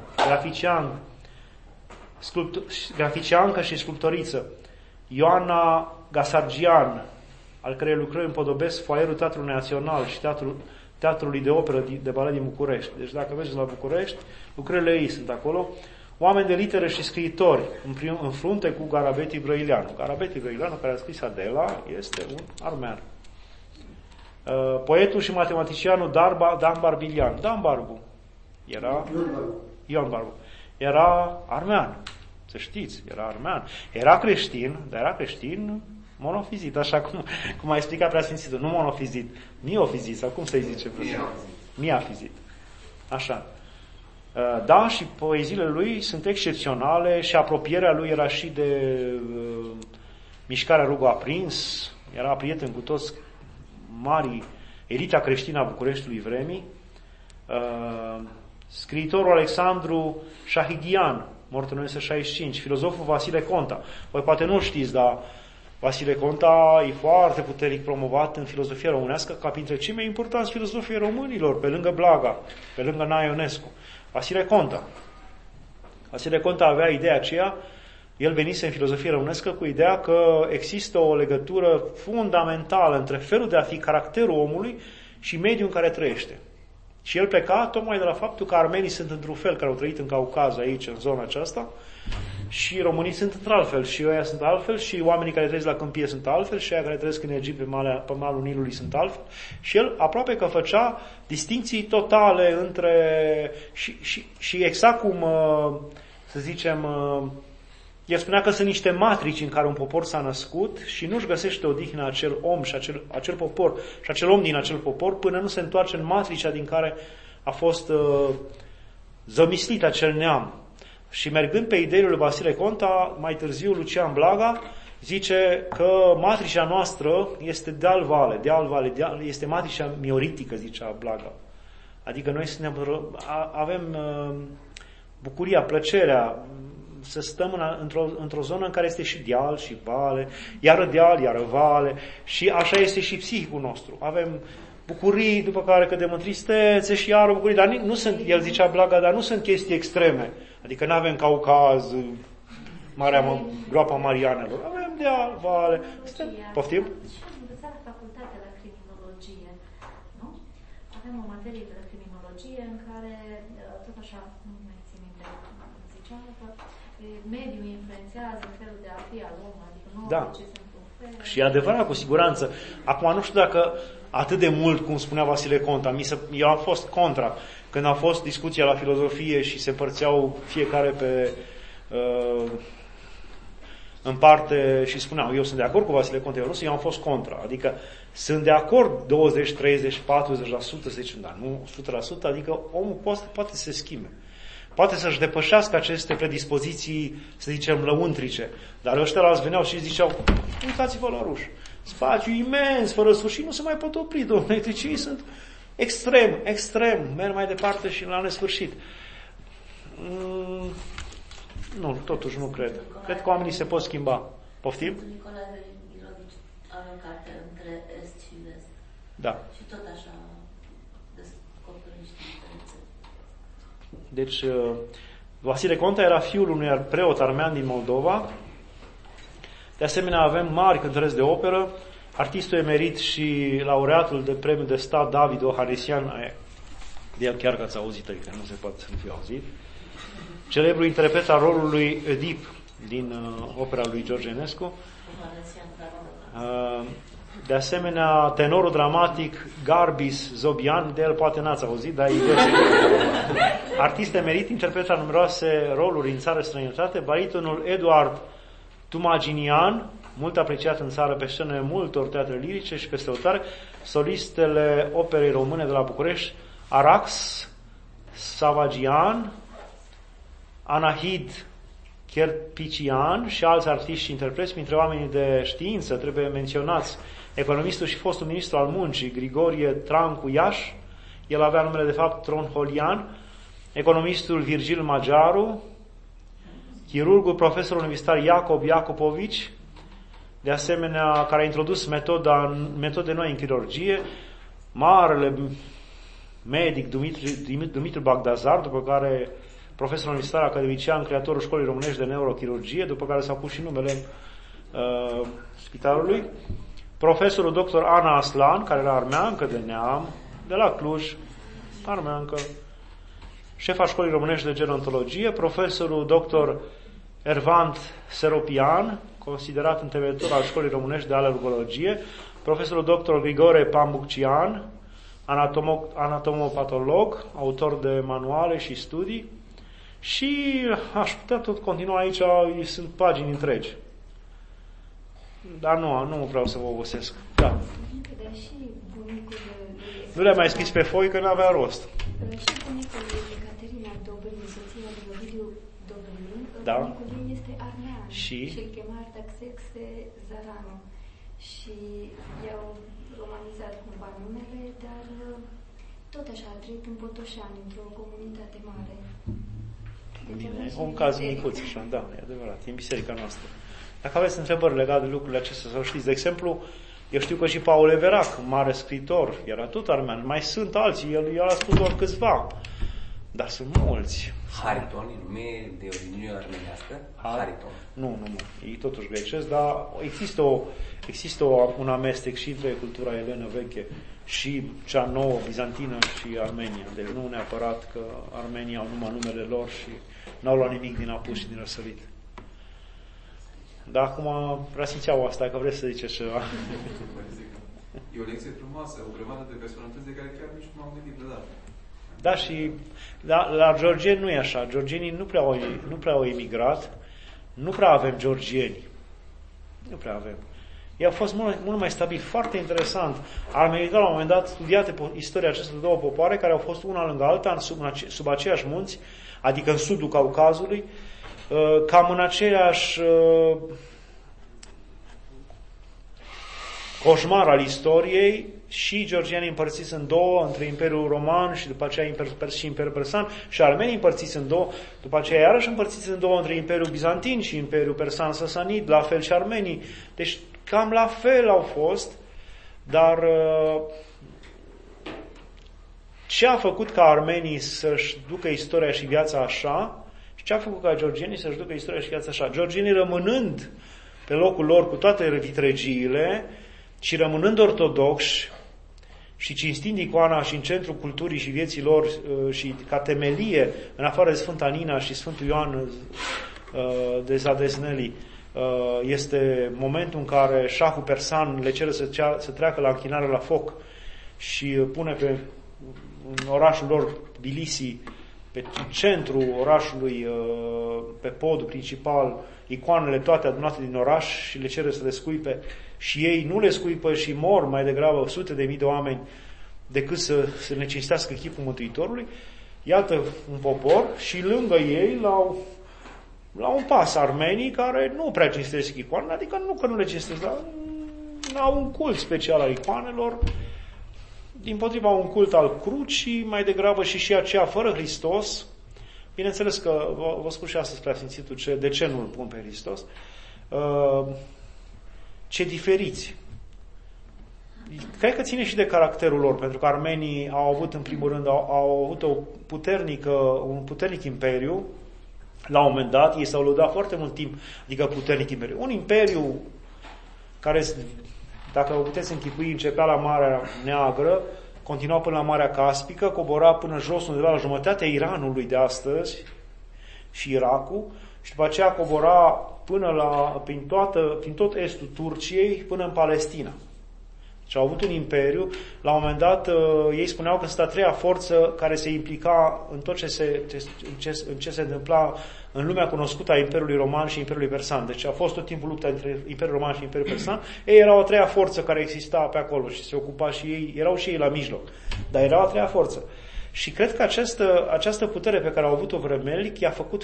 graficiancă și sculptoriță. Ioana Gasargian, al cărei lucrări împodobesc foaierul Teatrului Național și Teatrului de Operă de Balet din București. Deci dacă mergeți la București, lucrările ei sunt acolo. Oameni de litere și scriitori, în frunte cu Garabeti Brăileanu. Garabeti Brăileanu, care a scris Adela, este un armean. Poetul și matematicianul Dan Barbilian. Dan Barbu era Ion Barbu. Era armean. Să știți, era armean. Era creștin, dar era creștin monofizit, așa cum a explicat Preasfințitul. Nu monofizit, miofizit, sau cum să-i zice? Miafizit. Așa. Da, și poeziile lui sunt excepționale și apropierea lui era și de mișcarea Rugul Aprins, era prieten cu toți mari, elita creștină a Bucureștiului vremii. Scriitorul Alexandru Shahidian, mort în 1965, filozoful Vasile Conta. Voi poate nu știți, dar Vasile Conta e foarte puternic promovat în filozofia românească ca printre cei mai importanți filozofii românilor, pe lângă Blaga, pe lângă Nae Ionescu. Vasile Conta avea ideea aceea, el venise în filozofie românescă cu ideea că există o legătură fundamentală între felul de a fi, caracterul omului și mediul în care trăiește. Și el pleca tocmai de la faptul că armenii sunt într-un fel, care au trăit în Caucaz, aici, în zona aceasta, și românii sunt într-altfel, și ăia sunt altfel, și oamenii care trăiesc la câmpie sunt altfel, și ăia care trăiesc în Egipt pe malul Nilului sunt altfel. Și el aproape că făcea distincții totale între... Și exact cum, să zicem, el spunea că sunt niște matrici în care un popor s-a născut și nu-și găsește odihnă acel om și acel popor și acel om din acel popor până nu se întoarce în matricea din care a fost zămislit acel neam. Și mergând pe ideile lui Vasile Conta, mai târziu Lucian Blaga zice că matricea noastră este deal vale, este matricea mioritică, zicea Blaga. Adică noi avem bucuria, plăcerea să stăm într-o zonă în care este și deal și vale, iară deal, iară vale, și așa este și psihicul nostru. Avem bucurii, după care cădem în tristețe și iară bucurii, dar nu sunt, el zicea Blaga, dar nu sunt chestii extreme. Adică nu avem Caucaz, groapa Marianelor, avem deal, vale. Poftim? Și am învățat la facultate la criminologie, nu? Avem o materie de criminologie în care, tot așa, nu mai țin minte, zicea că mediul influențează felul de a fi al omului, adică nu ce se întâmplă. Și e adevărat, cu siguranță. Acum nu știu dacă atât de mult, cum spunea Vasile Conta, eu am fost contra. Când a fost discuția la filozofie și se împărțeau fiecare pe în parte și spuneau, eu sunt de acord cu Vasile Conta, eu am fost contra. Adică sunt de acord 20, 30, 40%, să zicem, dar nu 100%, adică omul poate să se schimbe. Poate să-și depășească aceste predispoziții, să zicem, lăuntrice. Dar ăștia la veneau și ziceau, uitați-vă la ruși. Spațiu imens, fără sfârșit, nu se mai pot opri, domnule, electricii sunt extrem, merg mai departe și la nesfârșit. Nu, totuși nu cred. Cred că oamenii se pot schimba. Poftim? Nicolae Mirovici are o carte între Est și Vest. Da. Și tot așa descoperă niște diferențe. Deci, Vasile Conta era fiul unui preot armean din Moldova. De asemenea, avem mari cântăreți de operă, artistul emerit și laureatul de premiu de stat David Ohanesian, de el chiar că ați auzit, adică nu se poate să nu fie auzit, celebru interpret al rolului Oedip din opera lui George Enescu. De asemenea, tenorul dramatic Garbis Zobian, de el poate n-ați auzit, dar e artist emerit, interpretă numeroase roluri în țară străinătate, baritonul Eduard Tumaginian, mult apreciat în țară pe scenele multor teatre lirice și peste hotare, solistele operei române de la București, Arax Savagian, Anahid Cherpician și alți artiști și interpreți, printre oamenii de știință, trebuie menționați economistul și fostul ministru al muncii, Grigorie Trancu Iaș, el avea numele de fapt Tronholian, economistul Virgil Magiaru, chirurgul, profesorul universitar Iacob Iacopovici, de asemenea, care a introdus metode noi în chirurgie, marele medic Dumitru Bagdazar, după care profesor universitar academician, creatorul Școlii Românești de Neurochirurgie, după care s-a pus și numele spitalului, profesorul dr. Ana Aslan, care era armeancă de neam, de la Cluj, armeancă, șefa Școlii Românești de Gerontologie, profesorul dr. Ervant Seropian, considerat întemeitor al Școlii Românești de Alergologie, profesorul dr. Grigore Pambucian, anatomopatolog, autor de manuale și studii, și aș putea tot continua aici, sunt pagini întregi. Dar nu vreau să vă obosesc. Da. Și bunicul nu le-am mai scris pe foi că n-avea rost. Și bunicul lui Caterina Dobâlc Bunicul este armean și îl chema Artaxerx Zaranu. Și i-au romanizat cumva numele, dar tot așa a trăit în Botoșani, într-o comunitate mare. Bine, un caz micuț, așa, da, e adevărat, e în biserica noastră. Dacă aveți întrebări legate de lucrurile acestea, sau știți, de exemplu, eu știu că și Paul Everac, mare scriitor, era tot armean, mai sunt alții, el a spus doar câțiva, dar sunt mulți. Hariton, e nume de origine armenească? Hariton. Nu, e totuși grecesc, dar există un amestec și între cultura elenă veche și cea nouă, bizantină și Armenia. Deci nu neapărat că armenii au numai numele lor și n-au luat nimic din apus și din răsărit. Dar acum preasfințeau asta, că vreți să ziceți ceva. E o lecție frumoasă, o grămadă de personalități de care chiar nici nu m-am gândit vreodată. Da, și la georgieni nu e așa. Georgienii nu prea au emigrat. Nu prea avem georgieni. Nu prea avem. Ei au fost mult mai stabili. Foarte interesant. Armenii la un moment dat studiate istoria acestor două popoare care au fost una lângă alta sub aceiași munți, adică în sudul Caucazului, cam în aceeași coșmar al istoriei, și georgienii împărțiți în două, între Imperiul Roman și după aceea și Imperiul Persan, și armenii împărțiți în două, după aceea iarăși împărțiți în două, între Imperiul Bizantin și Imperiul Persan Sasanid, la fel și armenii. Deci cam la fel au fost, dar ce a făcut ca armenii să-și ducă istoria și viața așa, și ce a făcut ca georgienii să-și ducă istoria și viața așa? Georgienii rămânând pe locul lor cu toate vitregiile și rămânând ortodoxi și cinstind icoana și în centrul culturii și vieții lor și ca temelie, în afară de Sfânta Nina și Sfântul Ioan de Zadesneli, este momentul în care șahul persan le cere să treacă la închinare la foc și pune în orașul lor Tbilisi, pe centrul orașului, pe podul principal, icoanele toate adunate din oraș și le cere să le scuipe, și ei nu le scuipă și mor mai degrabă sute de mii de oameni decât să ne cinstească chipul Mântuitorului. Iată un popor și lângă ei la un pas armenii care nu prea cinstesc icoanele, adică nu că nu le cinstesc, dar au un cult special al icoanelor, dimpotriva un cult al crucii, mai degrabă și aceea fără Hristos. Bineînțeles că vă spun și astăzi preasfințitul de ce nu îl pun pe Hristos. Ce diferiți. Cred că ține și de caracterul lor, pentru că armenii au avut, în primul rând, au avut un puternic imperiu. La un moment dat, ei s-au lăudat foarte mult timp, adică puternic imperiu. Un imperiu care, dacă o puteți închipui, începea la Marea Neagră, continua până la Marea Caspică, cobora până jos, undeva la jumătatea Iranului de astăzi și Irakul, și după aceea cobora prin tot estul Turciei până în Palestina. Deci au avut un imperiu. La un moment dat ei spuneau că sunt a treia forță care se implica în tot ce se întâmpla în lumea cunoscută a Imperiului Roman și Imperiului Persan. Deci a fost tot timpul lupta între Imperiul Roman și Imperiul Persan. Ei erau a treia forță care exista pe acolo și se ocupa și ei, erau și ei la mijloc. Dar erau a treia forță. Și cred că această putere pe care au avut-o vremelnic i-a făcut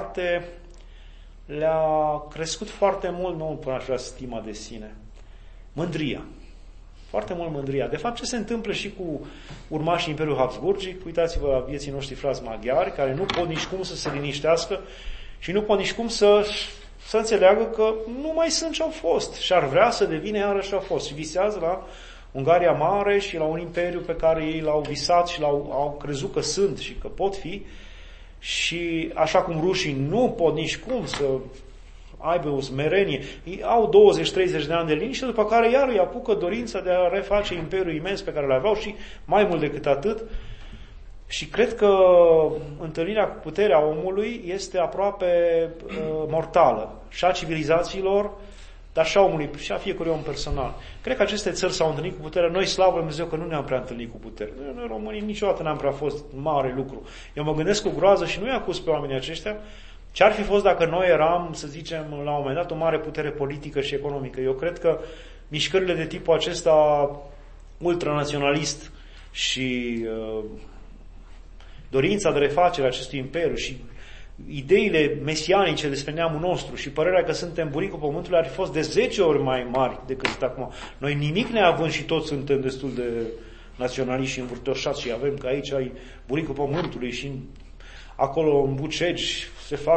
le-a crescut foarte mult, nu până aș vrea stima de sine, mândria. Foarte mult mândria. De fapt, ce se întâmplă și cu urmașii Imperiului Habsburgic, uitați-vă la vieții noștri frați maghiari, care nu pot nici cum să se liniștească și nu pot nici cum să înțeleagă că nu mai sunt ce au fost și ar vrea să devină iarăși ce au fost. Și visează la Ungaria Mare și la un imperiu pe care ei l-au visat și au crezut că sunt și că pot fi. Și așa cum rușii nu pot nici cum să aibă o smerenie, ei au 20-30 de ani de liniște, după care iar îi apucă dorința de a reface imperiul imens pe care l-aveau și mai mult decât atât. Și cred că întâlnirea cu puterea omului este aproape mortală. Și a civilizațiilor, dar și a omului, și a fiecărui om personal. Cred că aceste țări s-au întâlnit cu putere. Noi, slavă Lui Dumnezeu, că nu ne-am prea întâlnit cu putere. Noi românii niciodată n-am prea fost mare lucru. Eu mă gândesc cu groază și nu i-am acuz pe oamenii aceștia. Ce ar fi fost dacă noi eram, să zicem, la un moment dat, o mare putere politică și economică? Eu cred că mișcările de tipul acesta ultranaționalist și dorința de refacere a acestui imperiu și ideile mesianice despre neamul nostru și părerea că suntem buricul pământului ar fi fost de 10 ori mai mari decât sunt acum. Noi nimic neavând și toți suntem destul de naționaliști și învârtoșați și avem că aici ai buricul pământului și acolo în Bucegi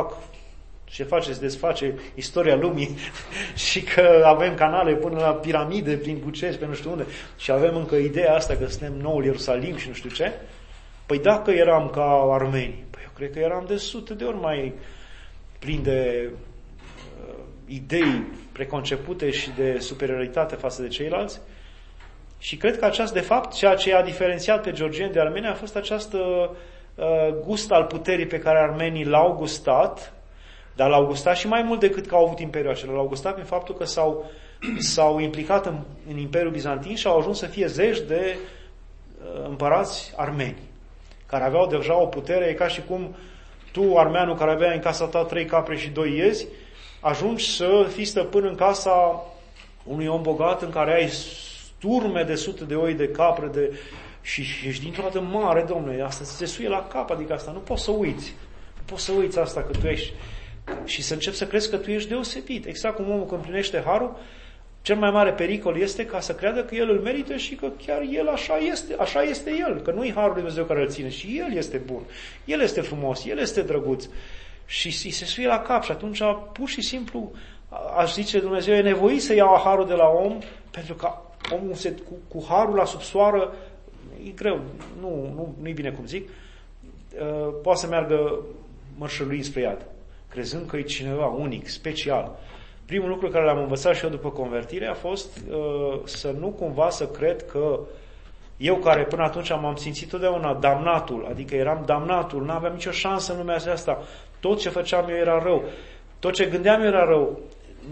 se desface istoria lumii și că avem canale până la piramide prin Bucegi, pe nu știu unde, și avem încă ideea asta că suntem noul Ierusalim și nu știu ce. Păi dacă eram ca armenii, păi eu cred că eram de sute de ori mai plin de idei preconcepute și de superioritate față de ceilalți. Și cred că de fapt, ceea ce a diferențiat pe georgieni de armeni a fost această gust al puterii pe care armenii l-au gustat, dar l-au gustat și mai mult decât că au avut imperiul acela. L-au gustat prin faptul că s-au implicat în Imperiul Bizantin și au ajuns să fie zeci de împărați armeni, care aveau deja o putere. E ca și cum tu, armeanul care avea în casa ta 3 capre și 2 iezi, ajungi să fii stăpân în casa unui om bogat în care ai turme de sute de oi, de capre, și ești dintr-o dată mare, domnule, asta se suie la cap, adică asta nu poți să uiți. Nu poți să uiți asta că tu ești. Și să începi să crezi că tu ești deosebit. Exact cum omul când împlinește harul, cel mai mare pericol este ca să creadă că el îl merită și că chiar el așa este el, că nu-i harul lui Dumnezeu care îl ține și el este bun, el este frumos, el este drăguț. Și îi se suie la cap și atunci pur și simplu aș zice Dumnezeu e nevoit să ia harul de la om, pentru că omul cu harul la subsoară e greu, nu-i bine cum zic, poate să meargă mărșăluind spre iad, crezând că e cineva unic, special. Primul lucru care l-am învățat și eu după convertire a fost să nu cumva să cred că eu, care până atunci m-am simțit totdeauna damnatul, adică eram damnatul, n-aveam nicio șansă în lumea asta, tot ce făceam eu era rău, tot ce gândeam eu era rău,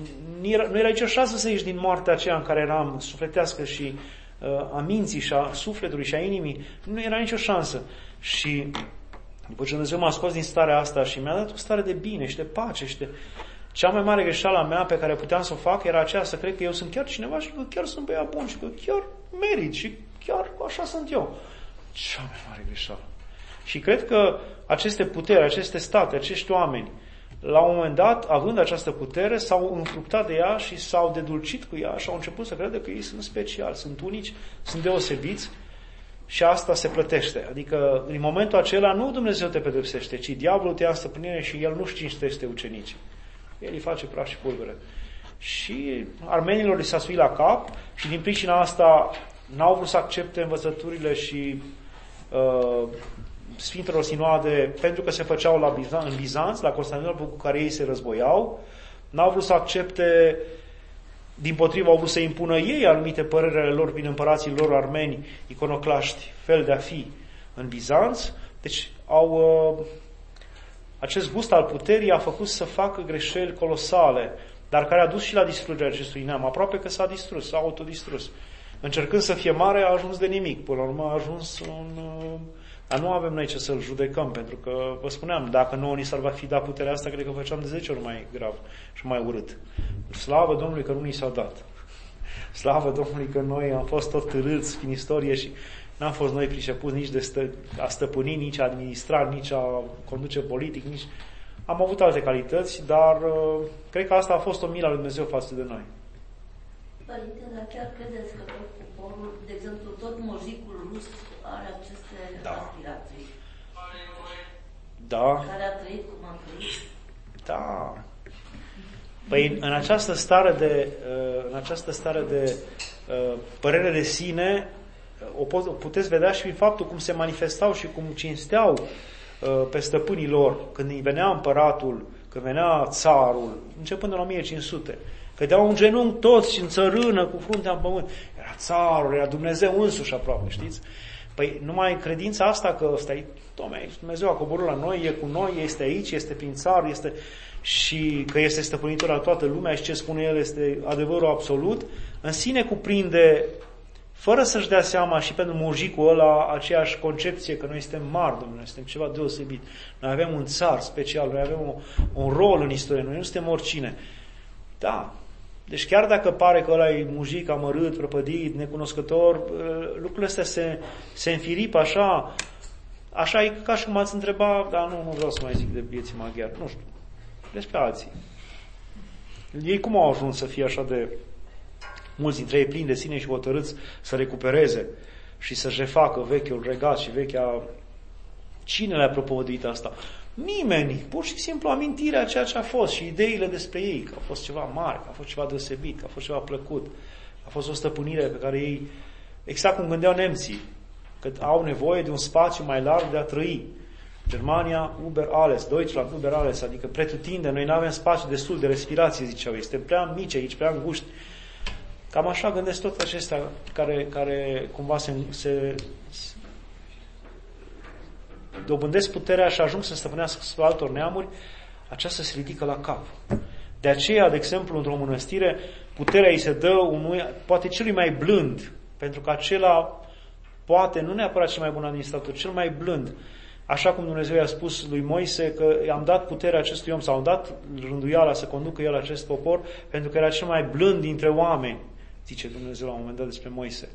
nu era nicio șansă să ieși din moartea aceea în care eram sufletească și a minții și a sufletului și a inimii, nu era nicio șansă. Și după ce Dumnezeu m-a scos din starea asta și mi-a dat o stare de bine și de pace și de... Cea mai mare greșeală a mea pe care puteam să o fac era aceea să cred că eu sunt chiar cineva și că chiar sunt băiat bun și că chiar merit și chiar așa sunt eu. Cea mai mare greșeală. Și cred că aceste puteri, aceste state, acești oameni, la un moment dat, având această putere, s-au înfructat de ea și s-au dedulcit cu ea și au început să crede că ei sunt speciali, sunt unici, sunt deosebiți și asta se plătește. Adică în momentul acela nu Dumnezeu te pedepsește, ci diavolul te ia în stăpânire și el nu-și cinstește ucenicii. El îi face praf și pulbere. Și armenilor li s-a suit la cap și din pricina asta n-au vrut să accepte învățăturile și Sfintelor Sinoade pentru că se făceau în Bizanț, la Constantinopol, cu care ei se războiau. N-au vrut să accepte, dimpotrivă au vrut să impună ei anumite păreri lor prin împărații lor armeni, iconoclaști, fel de a fi în Bizanț. Deci acest gust al puterii a făcut să facă greșeli colosale, dar care a dus și la distrugerea acestui neam. Aproape că s-a distrus, s-a autodistrus. Încercând să fie mare, a ajuns de nimic. Până la urmă a ajuns Dar nu avem noi ce să-l judecăm, pentru că, vă spuneam, dacă nouă ni s-ar fi dat puterea asta, cred că făceam de 10 ori mai grav și mai urât. Slavă Domnului că nu ni s-a dat. Slavă Domnului că noi am fost tot târâți prin istorie și n-am fost noi pricepuți nici de a stăpâni, nici a administra, nici a conduce politic, nici... Am avut alte calități, dar cred că asta a fost o milă lui Dumnezeu față de noi. Părinte, dar chiar credeți că tot poporul, de exemplu, tot mojicul rus are aceste aspirații? Da. Care a trăit cum a trăit? Da. Păi în această stare de părere de sine o puteți vedea și prin faptul cum se manifestau și cum cinsteau pe stăpânii lor când îi venea împăratul, când venea țarul, începând în 1500. Cădeau în genunchi toți în țărână cu fruntea în pământ. Era țarul, era Dumnezeu însuși aproape, știți? Păi numai credința asta că Dumnezeu a coborât la noi, e cu noi, este aici, este prin țar, este și că este stăpânitor la toată lumea și ce spune el este adevărul absolut, în sine cuprinde, fără să-și dea seama și pentru mojicul ăla, aceeași concepție că noi suntem mari, Domnule, noi suntem ceva deosebit. Noi avem un țar special, noi avem un rol în istorie, noi nu suntem oricine. Da. Deci chiar dacă pare că ăla e mujic, amărât, prăpădit, necunoscător, lucrurile astea se înfiripă așa așa e ca și cum ați întreba, dar nu vreau să mai zic de vieții maghiari, nu știu, despre alții. Ei cum au ajuns să fie așa de mulți dintre ei plini de sine și hotărâți să recupereze și să-și refacă vechiul regat și vechea... Cine le-a propovăduit asta? Nimeni. Pur și simplu amintirea a ceea ce a fost și ideile despre ei, că a fost ceva mare, că a fost ceva deosebit, că a fost ceva plăcut, a fost o stăpânire pe care ei, exact cum gândeau nemții, că au nevoie de un spațiu mai larg de a trăi. Germania, über alles, Deutschland, über alles, adică pretutinde, noi nu avem spațiu destul de respirație, ziceau ei, suntem prea mici aici, prea înguști. Cam așa gândesc tot acestea care cumva se dobândesc puterea și ajung să stăpânească asupra altor neamuri, aceasta se ridică la cap. De aceea, de exemplu, într-o mănăstire, puterea îi se dă unui, poate celui mai blând, pentru că acela poate, nu neapărat cel mai bun administrator, cel mai blând. Așa cum Dumnezeu i-a spus lui Moise că i-am dat puterea acestui om, sau am dat rânduiala să conducă el acest popor, pentru că era cel mai blând dintre oameni, zice Dumnezeu la un moment dat despre Moise.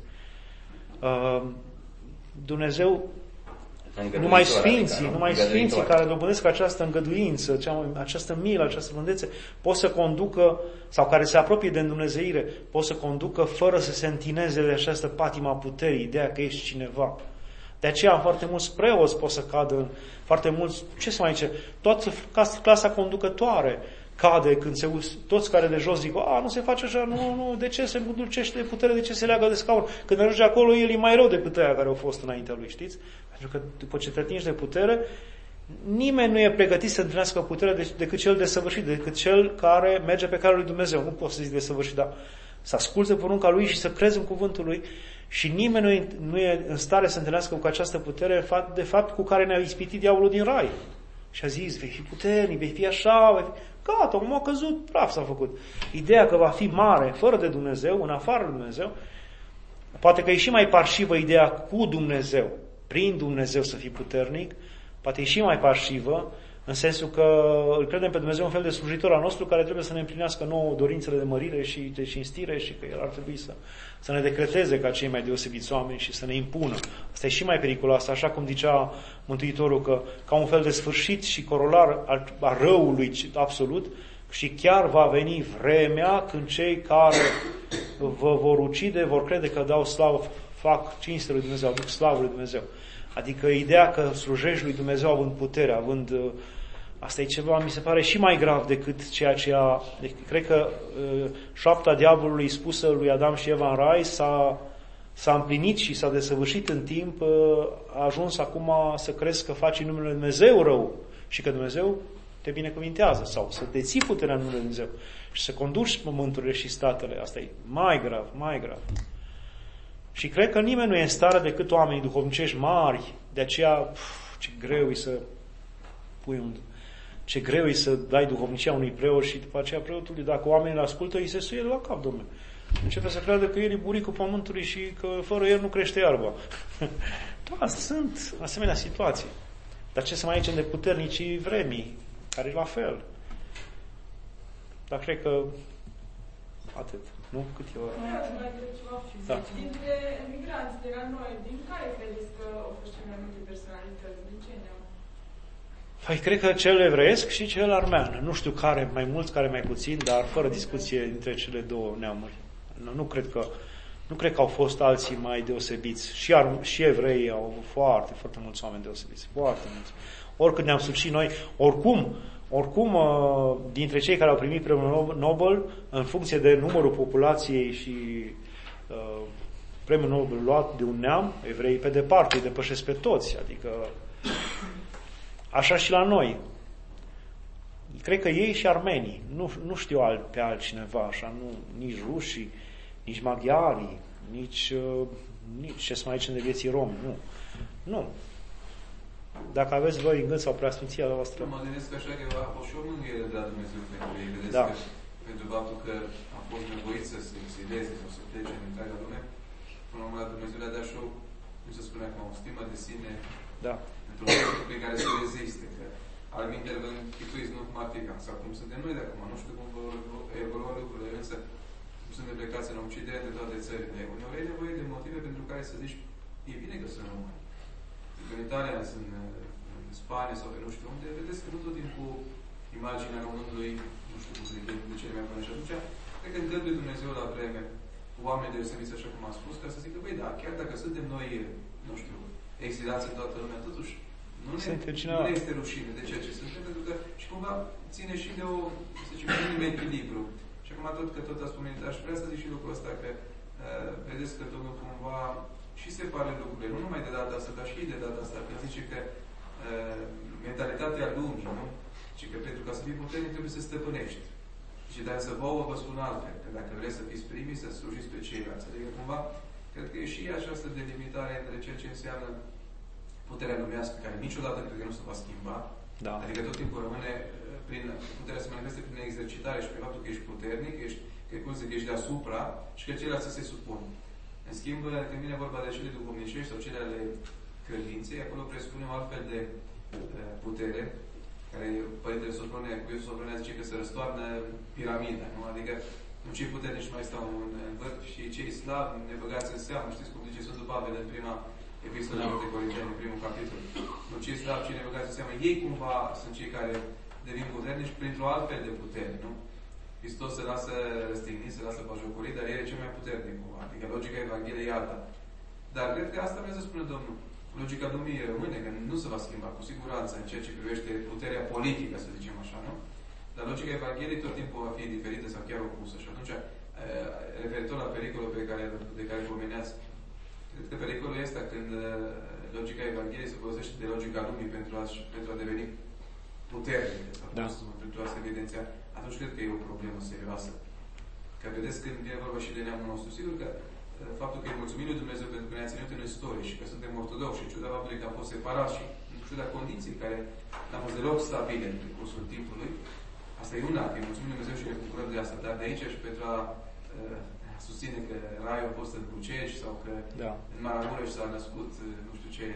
Dumnezeu, numai sfinții care dobândesc această îngăduință, această milă, această blândețe, pot să conducă, sau care se apropie de îndumnezeire, pot să conducă fără să se întineze de această patima puterii, ideea că ești cineva. De aceea foarte mulți preoți pot să cadă, foarte mulți, ce să mai zice, toată clasa conducătoare cade când toți care de jos zic, nu se face așa, nu, de ce se îndulcește de putere, de ce se leagă de scaun? Când ajunge acolo, el e mai rău decât aia care au fost înaintea lui, știți? Pentru că după ce te atingi de putere, nimeni nu e pregătit să întâlnească putere decât cel desăvârșit, decât cel care merge pe calea lui Dumnezeu. Nu poți să zici desăvârșit, dar să asculte porunca lui și să crezi în cuvântul lui. Și nimeni nu e în stare să întâlnească cu această putere, de fapt, cu care ne-a ispitit diavolul din rai. Și a zis, vei fi puternic, vei fi așa, gata, omul a căzut, praf s-a făcut. Ideea că va fi mare, fără de Dumnezeu, în afară de Dumnezeu, poate că e și mai parșivă ideea cu Dumnezeu, prin Dumnezeu să fii puternic, poate e și mai parșivă, în sensul că îl credem pe Dumnezeu un fel de slujitor al nostru care trebuie să ne împlinească nouă dorințele de mărire și de cinstire și că El ar trebui să ne decreteze ca cei mai deosebiți oameni și să ne impună. Asta e și mai periculoasă, așa cum zicea Mântuitorul, că ca un fel de sfârșit și corolar a răului absolut, și chiar va veni vremea când cei care vă vor ucide vor crede că dau slavă, fac cinste lui Dumnezeu, aduc slavă lui Dumnezeu. Adică ideea că slujești lui Dumnezeu având putere, asta e ceva, mi se pare, și mai grav decât ceea ce cred că șoapta diavolului spusă lui Adam și Eva în rai s-a împlinit și s-a desăvârșit în timp, a ajuns acum să crezi că faci în numele lui Dumnezeu rău și că Dumnezeu te binecuvintează sau să deții puterea în numele lui Dumnezeu și să conduci pământurile și statele. Asta e mai grav, mai grav. Și cred că nimeni nu e în stare decât oamenii duhovnicești mari, de aceea ce greu e să ce greu e să dai duhovnicia unui preot și după aceea preotului, dacă oamenii îl ascultă, îi se suie de la cap, domnule. Începe să creadă că el e buricul pământului și că fără el nu crește iarba. Da, sunt asemenea situații. Dar ce să mai zicem de puternicii vremii, care e la fel. Dar cred că atât. Nu? Cât e ora? Da. Dintre emigranți de la noi, din care credeți că au fost cele mai multe personalități? Din ce neam? Păi, cred că cel evreiesc și cel armean. Nu știu care mai mulți, care mai puțin, dar fără discuție dintre cele două neamuri. Nu cred că au fost alții mai deosebiți. Și evreii au foarte, foarte mulți oameni deosebiți. Foarte mulți. Oricât ne-am sucit noi, oricum, dintre cei care au primit premiul Nobel, în funcție de numărul populației și premiul Nobel luat de un neam, evreii pe departe îi depășesc pe toți, adică așa și la noi. Cred că ei și armenii, nu știu pe altcineva așa, nici rușii, nici maghiarii, nici ce să mai zicem de vieții romi, nu. Dacă aveți voi în gând sau preasfinția la voastră. Mă gândesc că așa că a fost și o mângâiere de la Dumnezeu pentru ei. Vedeți că pentru faptul că a fost nevoit să se exileze sau să plece în întreaga lume, până la urmă Dumnezeu le-a dat și o, cum se spunea, o stimă de sine într-un lucru prin care să reziste. Că altminteri vă închipuiți, nu cum ar fi sau cum suntem noi de acum. Nu știu cum vor evolua lucrurile, însă cum suntem plecați în Occident, de toate țările. Uneori e nevoie de motive pentru care să zici, e bine că sunt români. în Italia, în Spania sau pe nu știu unde, vedeți că nu tot timpul imaginea Românului, nu știu cum să zic, de cele mai bune. Și atunci, cred că îngăduie Dumnezeu la vreme oameni deosebiți, așa cum a spus, ca să zică, băi, da, chiar dacă suntem noi, nu știu, exilați în toată lumea, totuși, nu ne este rușine de ceea ce suntem, pentru că și cumva ține și de o, să zicem, minim echilibru. Și acum că tot ați pomenit, aș vrea să zic și lucrul ăsta, că vedeți că Domnul cumva și separă lucrurile, nu numai de data asta, dar și de data asta, că zice că mentalitatea lumii, nu? Și că pentru ca să fii puternic trebuie să stăpânești. Și dar să vouă vă spun altfel, că dacă vreți să fiți primii, să slujiți pe ceilalți. Adică cumva, cred că e și această delimitare între ceea ce înseamnă puterea lumească, care niciodată cred că nu se va schimba. Da. Adică tot timpul rămâne prin puterea să manifeste prin exercitare și prin faptul că ești puternic, că ești deasupra și că ceilalți să se supun. În schimb, când vine vorba de cele duhovnicești sau cele ale credinței, acolo presupune o altfel de putere, care Părintele Sopronea zice că se răstoarnă piramida, nu? Adică nu cei puternici mai stau în vârf și cei slabi ne băgați în seamă. Știți cum zice Sfântul Pavel în prima epistolă de Corinteni, în primul capitol. Nu cei slabi, cei ne băgați în seamă. Ei cumva sunt cei care devin puternici printr-o altfel de putere, nu? Hristos se lasă răstignit, se lasă bajocorit, dar El e cel mai puternic, cumva. Adică logica Evangheliei e alta. Dar cred că asta vrea să spună Domnul. Logica lumii rămâne, că nu se va schimba cu siguranță în ceea ce privește puterea politică, să zicem așa, nu? Dar logica Evangheliei tot timpul va fi diferită sau chiar opusă. Și atunci, referitor la pericolul de care pomeneați, cred că pericolul este când logica Evangheliei se folosește de logica lumii pentru a deveni puternică, sau pentru a se evidenția. Atunci cred că e o problemă serioasă. Că vedeți când vine vorba și de neamul nostru, sigur că faptul că îi mulțumim lui Dumnezeu pentru că ne-a ținut în istorie și că suntem ortodoxi și în ciuda faptului că am fost separați și în ciuda condiții care n-au fost deloc stabile în cursul timpului, asta e una, că îi mulțumim lui Dumnezeu și ne bucurăm de asta. Dar de aici și pentru a susține că Raiul a fost în Bucești sau că în Maramureș s-a născut, nu știu ce,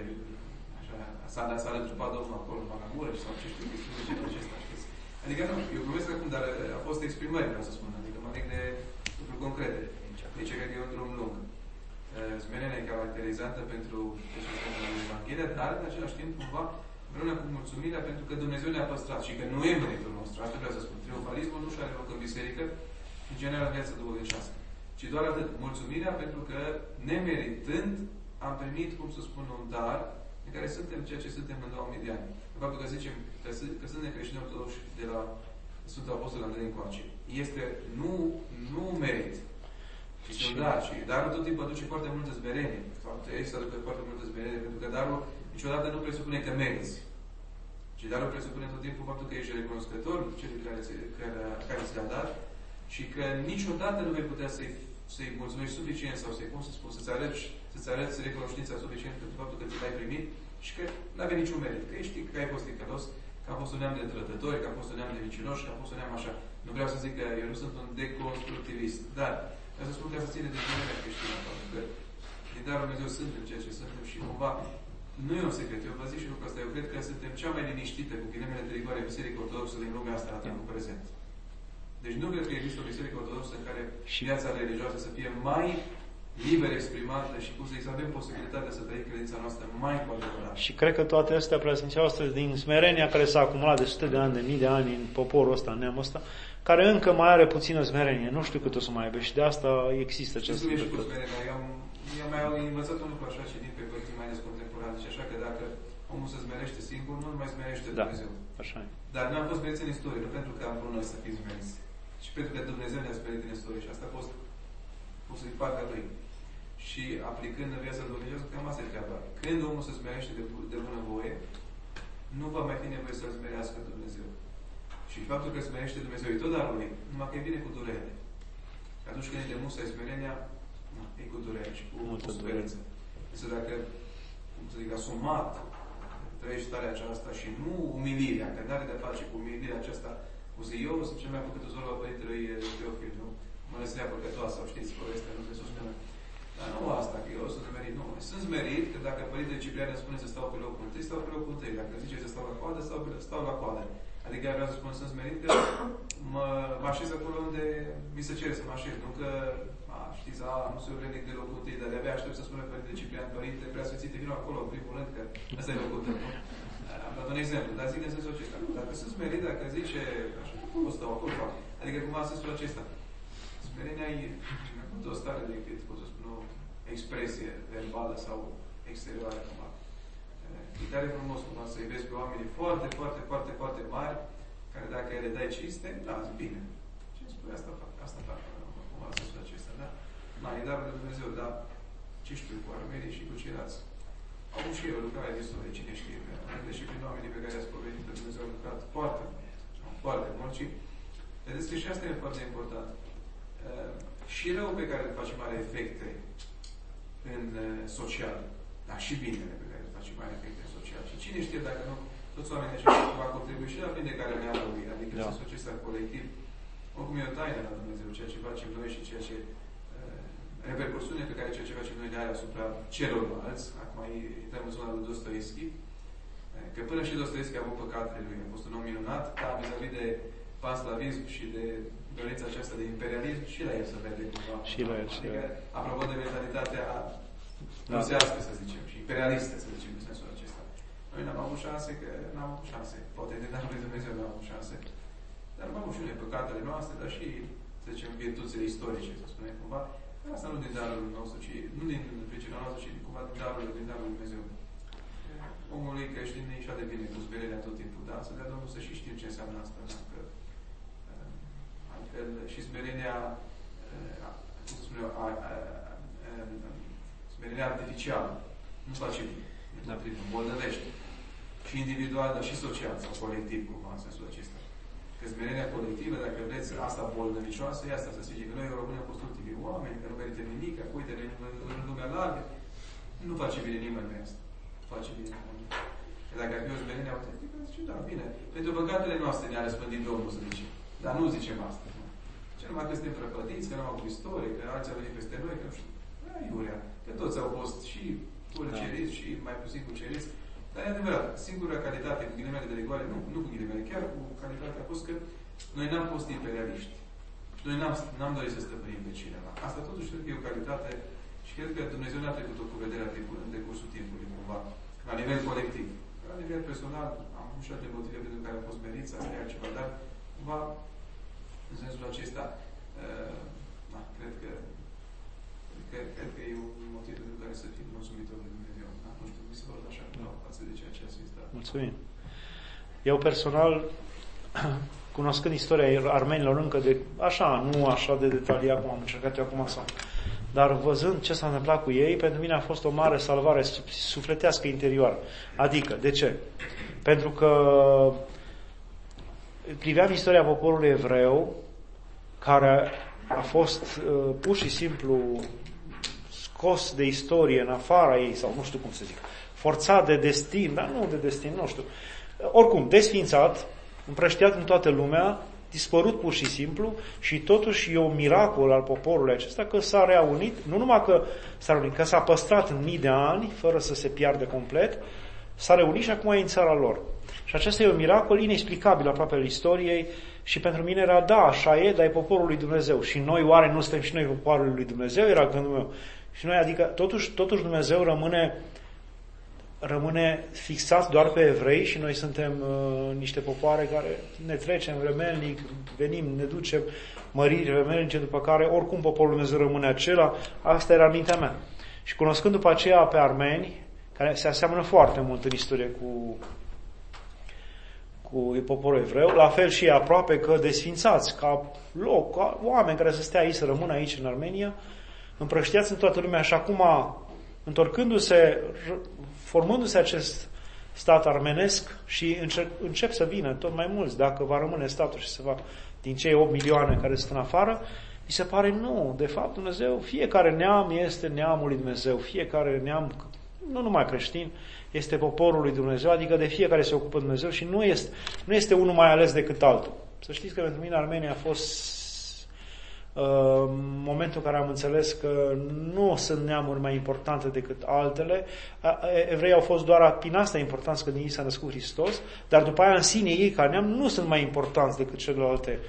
așa, s-a rătrupat Domnul acolo în Maramureș sau ce știu, chestiuni de genul acesta, știți? Adică nu, eu glumesc acum, dar a fost exprimări, vreau să spun, adică mă leg de lucruri concrete. Deci, cred că e un drum lung. Smerenia e caracterizată pentru ce se spune în Evanghelie, dar, în același timp, cumva, împreună cu mulțumirea pentru că Dumnezeu ne-a păstrat și că nu e meritul nostru. Asta vreau să spun. Triumfalismul nu și-are loc în biserică, în general în viața duhovnicească. Ci doar atât. Mulțumirea pentru că, nemeritând, am primit, cum să spun, un dar în care suntem ceea ce suntem în 2000 de ani. În faptul că zicem că suntem creștini ortodoxi de la Sfântul Apostol Andrei încoace. Este nu merit. Și darul tot timpul aduce foarte multă smerenie. Trebuie să aducă foarte multă smerenie, pentru că darul niciodată nu presupune că meriți. Și darul presupune tot timpul faptul că ești recunoscător celui care ți l-a dat și că niciodată nu vei putea să-i mulțumești suficient sau să-i, cum să spun, să-ți arăți recunoștința suficient pentru faptul că ți l-ai primit și că nu avea niciun merit. Că ești că ai fost ticălos, că a fost un neam de trădători, că a fost un neam de mincinoși, că a fost un neam așa. Nu vreau să zic că eu nu sunt un deconstructivist, dar vreau să spun că asta ține de gândirea creștină, pentru că din darul Dumnezeu suntem ceea ce suntem și cumva nu e un secret. Eu vă zic și lucrul ăsta. Eu cred că suntem cea mai liniștită cu ghilimele de rigoare biserică ortodoxă din lumea asta la timpul prezent. Deci nu cred că există o biserică ortodoxă în care viața religioasă să fie mai liber exprimată și cum să avem posibilitatea să trăim credința noastră mai cu adevărat. Și cred că toate astea prezențeau astăzi din smerenia care s-a acumulat de sute de ani, de mii de ani în poporul ăsta, în neamul ăsta, care încă mai are puțină smerenie. Nu știu cât o să mai aibă și de asta există această libertate. Eu mai învățat un lucru așa și din pe părții mai contemporane și așa că dacă omul se smerește singur, nu mai smerește Dumnezeu. Așa e. Dar noi am fost smeriți în istorie, nu pentru că am vrut noi să fim smeriți, ci pentru că Dumnezeu ne-a smerit în istorie și asta a fost, cum să zic, partea Lui. Și aplicând în viața duhovnicească, cam asta e treaba. Când omul se smerește de bunăvoie, nu va mai fi nevoie să-L smerească Dumnezeu. Și faptul că smerește Dumnezeu e tot darul Lui, numai că e bine cu durere. Atunci când e de musă smerenia, e cu durere și cu suferință. Însă dacă, cum să zic, asumat trăiești starea aceasta și nu umilirea, că n-are de-a face cu umilirea aceasta, cum să eu sunt cel mai făcut uzor la Părintelui Teofil, nu? Mă lăsea păcătoasă, știți, povestea, nu trebuie să o spunem. Dar nu asta, că eu sunt smerit, nu. Sunt smerit că dacă Părintele Ciprian îmi spune să stau pe locul întâi, stau pe locul întâi. Dacă zice să stau la coadă, stau la coadă. Adică vreau să spun, sunt smerit că mă așez acolo unde mi se cere să mă așez. Nu că știți, nu se oprenic de locul tăi, dar de-abia aștept să spună Părinte Ciprian, Părinte, Preasfințite, vină acolo, în primul rând, că ăsta e locul tău. Am dat un exemplu, dar zic în sensul acesta. Nu, dacă sunt smerit, dacă zice, așa, acolo stau, acolo fac. Adică cumva în sensul acesta. Smerenia e o stare decât, pot să spun, o expresie verbală sau exterioară, cumva. E tare frumos, cumva, să-i vezi pe oamenii foarte, foarte, foarte, foarte mari, care dacă le dai cinste, da, zic bine. Ce spui, asta fac, cumva, în sensul acesta, da? E darul de Dumnezeu, dar ce știu, cu armenii și cu ceilalți. Au avut și eu lucrare de istorie, cine știe, că și prin oamenii pe care i-ați povedit că Dumnezeu a lucrat foarte mult și vedeți că și asta e foarte important. Și rău pe care îl facem are efecte în social, dar și binele pe care îl facem are efecte în social. Și cine știe dacă nu, toți oamenii aceștia va contribui și la vindecarea neamului, adică în sensul acesta colectiv. Oricum e o taină la Dumnezeu, ceea ce facem noi și ceea ce repercursiune pe care ceea ce facem noi le are asupra celorlalți. Acum intrăm în zona lui Dostoevski, că până și Dostoevski a avut păcatele lui. A fost un om minunat, dar vis-a-vis de panslavism și de dorința aceasta de imperialism, și la el se vede cumva. Și la el, adică, apropo de mentalitatea rusească, să zicem, și imperialistă, să zicem, în sensul acesta. Noi n-am avut șanse, că n-am avut șanse. Poate de darul lui Dumnezeu n-am avut șanse. Dar am avut și noi păcatele noastre, dar și, să zicem, virtuțile istorice, să spunem cumva. Asta nu din darul nostru, ci nu din pricina noastră, ci cumva din darul lui Dumnezeu. Omului creștin e așa de bine cu smerenia tot timpul, da? Să dea Domnul să și știm ce înseamnă asta, da? Că, altfel, și smerenia, cum să spun eu, smerenia artificială nu face bine, îmbolnăvește. Și individual, dar și social sau colectiv, cumva, în sensul acesta. Că smerenia colectivă, dacă vreți, asta bolnăvicioasă, e asta să zice că noi români am fost ultimii oameni, că nu merită nimic, că uite, în lumea largă, nu face bine nimeni de asta. Face bine nimeni. Că dacă ar fi o smerenie autentică, zice, da, bine. Pentru păcatele noastre ne-a răspândit Domnul, să zice. Dar nu zicem asta. Ce numai că suntem prăpădiți, că nu am avut istorie, că alții au venit peste noi, că nu știu. Iurea, că toți au fost și cuceriți și mai puțin cuceriți. Dar e adevărat, singura calitate cu ghilimele de rigoare, nu cu ghilimele, chiar cu calitatea a fost că noi n-am fost imperialiști. Și noi n-am dorit să stăpânim pe cineva. Asta totuși cred că e o calitate și cred că Dumnezeu ne-a trecut-o cu vederea în decursul timpului, cumva, la nivel colectiv. La nivel personal, am avut și alte motive pentru care am fost meriți, asta e altceva, dar cumva, în sensul acesta, cred că e un motiv pentru care să fim mulțumitori de Dumnezeu. Nu știu, mi se văd așa față de ceea ce a zis. Mulțumim. Eu personal, cunoscând istoria armenilor încă de așa, nu așa de detaliat cum am încercat eu acum să... Dar văzând ce s-a întâmplat cu ei, pentru mine a fost o mare salvare sufletească interioară. Adică, de ce? Pentru că priveam istoria poporului evreu, care a fost pur și simplu scos de istorie în afara ei, sau nu știu cum să zic, forțat de destin, dar nu de destin, nu știu. Oricum, desfințat, împrăștiat în toată lumea, dispărut pur și simplu și totuși e un miracol al poporului acesta că s-a reunit, nu numai că s-a reunit, că s-a păstrat în mii de ani, fără să se piardă complet, s-a reunit și acum e în țara lor. Și acesta e un miracol inexplicabil aproape al istoriei și pentru mine era, da, așa e, dar e poporul lui Dumnezeu. Și noi oare nu suntem și noi poporul lui Dumnezeu? Era gândul meu. Și noi, adică, totuși Dumnezeu rămâne fixat doar pe evrei și noi suntem niște popoare care ne trecem vremelnic, venim, ne ducem măriri vremelnice, după care oricum poporul Dumnezeu rămâne acela. Asta era mintea mea. Și cunoscând după aceea pe armeni, care se aseamănă foarte mult în istorie cu poporul evreu, la fel și aproape că desfințați ca loc, ca oameni care să stea aici, să rămână aici în Armenia, împrăștiați în toată lumea și acum, întorcându-se, formându-se acest stat armenesc și încep să vină tot mai mulți, dacă va rămâne statul și se va, din cei 8 milioane care sunt în afară, mi se pare nu, de fapt Dumnezeu, fiecare neam este neamul lui Dumnezeu, fiecare neam, nu numai creștin, este poporul lui Dumnezeu, adică de fiecare se ocupă Dumnezeu și nu este unul mai ales decât altul. Să știți că pentru mine Armenia a fost momentul în care am înțeles că nu sunt neamuri mai importante decât altele. Evreii au fost doar prin asta importanți că din ei s-a născut Hristos, dar după aia în sine ei ca neam nu sunt mai importanți decât celelalte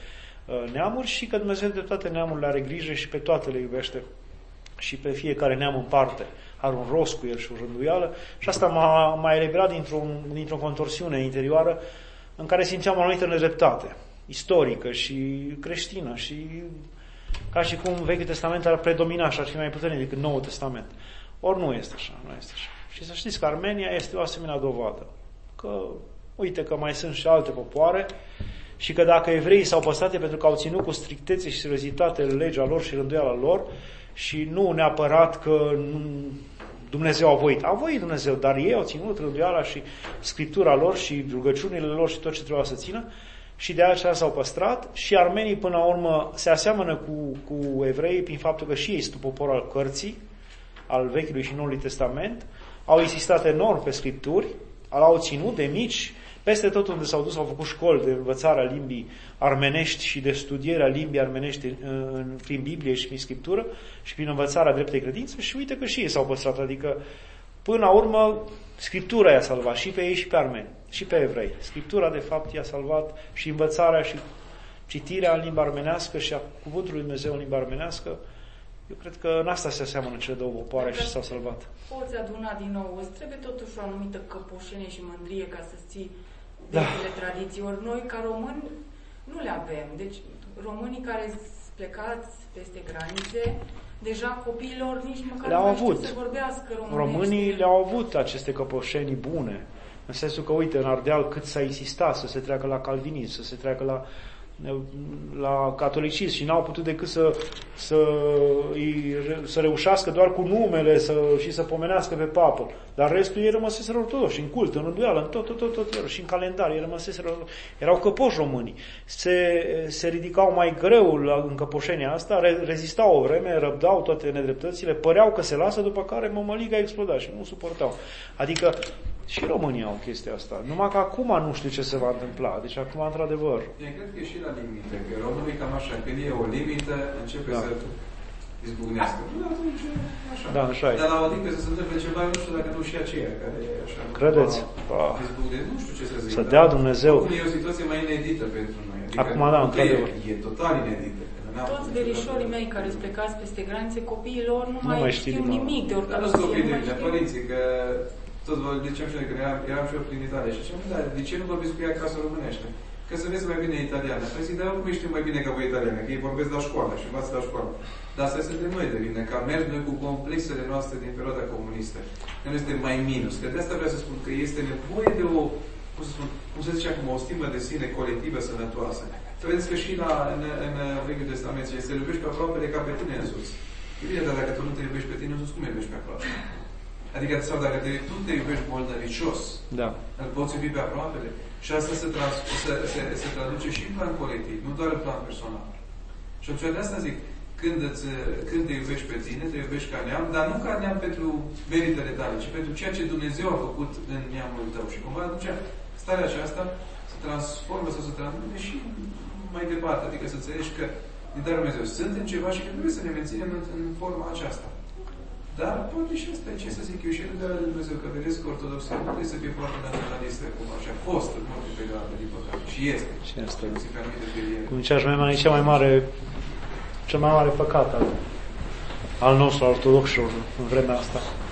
neamuri și că Dumnezeu de toate neamurile are grijă și pe toate le iubește și pe fiecare neam în parte. Are un rost cu el și o rânduială și asta m-a eliberat dintr-o contorsiune interioară în care simțeam o anumită nedreptate istorică și creștină și ca și cum Vechiul Testament ar predomina și ar fi mai puternic decât Noul Testament. Ori nu este așa. Și să știți că Armenia este o asemenea dovadă. Că uite că mai sunt și alte popoare și că dacă evreii s-au păstrat pentru că au ținut cu strictețe și seriozitate legea lor și rânduiala lor și nu neapărat că Dumnezeu a voit. A voit Dumnezeu, dar ei au ținut rânduiala și scriptura lor și rugăciunile lor și tot ce trebuia să țină și de aceea s-au păstrat și armenii până la urmă se aseamănă cu evreii prin faptul că și ei sunt popor al cărții, al Vechiului și Noului Testament, au insistat enorm pe scripturi, l-au ținut de mici, peste tot unde s-au dus au făcut școli de învățare a limbii armenești și de studierea limbii armenești prin Biblie și prin Scriptură și prin învățarea dreptei credințe și uite că și ei s-au păstrat, adică până la urmă Scriptura i-a salvat și pe ei și pe armeni și pe evrei. Scriptura de fapt i-a salvat și învățarea și citirea în limba armenească și a cuvântului Lui Dumnezeu în limba armenească. Eu cred că în asta se aseamănă cele două popoare și s-au salvat. Poți aduna din nou, îți trebuie totuși o anumită căpoșenie și mândrie ca să ții vechile tradiții. Ori noi, ca români, nu le avem. Deci, românii care sunt plecați peste granițe, deja copiilor nici măcar le-au nu avut. știu să vorbească românește. Românii le-au avut aceste căpoșenii bune. În sensul că, uite, în Ardeal cât s-a insistat să se treacă la calvinism, să se treacă la catolicism și n-au putut decât să reușească doar cu numele și să pomenească pe papă. Dar restul ei rămăseseră ortodoși, în cult, în rânduială, în tot, și în calendar, ei rămăseseră, erau căpoși românii. Se ridicau mai greu în căpoșenia asta, rezistau o vreme, răbdau toate nedreptățile, păreau că se lasă, după care mămăliga exploda și nu suportau. Adică și românii au chestia asta. Numai că acum nu știu ce se va întâmpla. Deci acum, într-adevăr. Eu cred că e și la limite. Că românii cam așa, când e o limită, începe să izbucnească. Atunci, așa. Da, așa e. Dar la o dică să se întâmple ceva, nu știu dacă nu și aceea, care e așa. Credeți? Nu știu ce să zic. Să dea Dumnezeu. Acum e o situație mai inedită pentru noi. Adică acum, da, într-adevăr. E total inedită. Toți verișorii mei care sunt plecați peste granițe, copiii lor nu mai știu nimic de ortodoxie. Dar nu sunt copii de mine, părinții, că tot vă ziceam și noi, că eram și eu prin Italia și ziceam, da, de ce nu vorbiți cu ea acasă românește? Că să vezi mai bine italiană. Păi zic, dar oricum știu mai bine ca voi italiană, că ei vorbesc la școală și învață la școală. Dar asta suntem noi de vină, că am mers noi cu complexele noastre din perioada comunistă. Că nu este mai minus. Că de asta vreau să spun că este nevoie de o, cum să zice acum, o stimă de sine colectivă sănătoasă. Să vedeți că și în Vechiul Testament să iubești pe aproapele ca pe tine însuți. E bine, dar dacă tu nu te iubești pe tine însuți, cum iubești pe aproape? Adică, sau dacă tu te iubești moldăvicios, da, îl poți iubi pe aproapele. Și asta se traduce și în plan colectiv, nu doar în plan personal. Și atunci de asta zic, când te iubești pe tine, te iubești ca neam, dar nu ca neam pentru meritele tale, ci pentru ceea ce Dumnezeu a făcut în neamul tău. Și cumva atunci starea aceasta se transformă sau se transformă și mai departe. Adică să înțelegi că din darul Dumnezeu suntem ceva și că trebuie să ne menținem în forma aceasta. Dar poate și asta e ce să zic eu și de la Dumnezeu, că vedeți că ortodoxia nu trebuie să fie foarte naționalistă, cum așa a fost în multe perioade, din păcate. Și este. Și asta e. Cum zicea Șmeiman, cel mai mare păcat al nostru, al ortodoxilor, în vremea asta.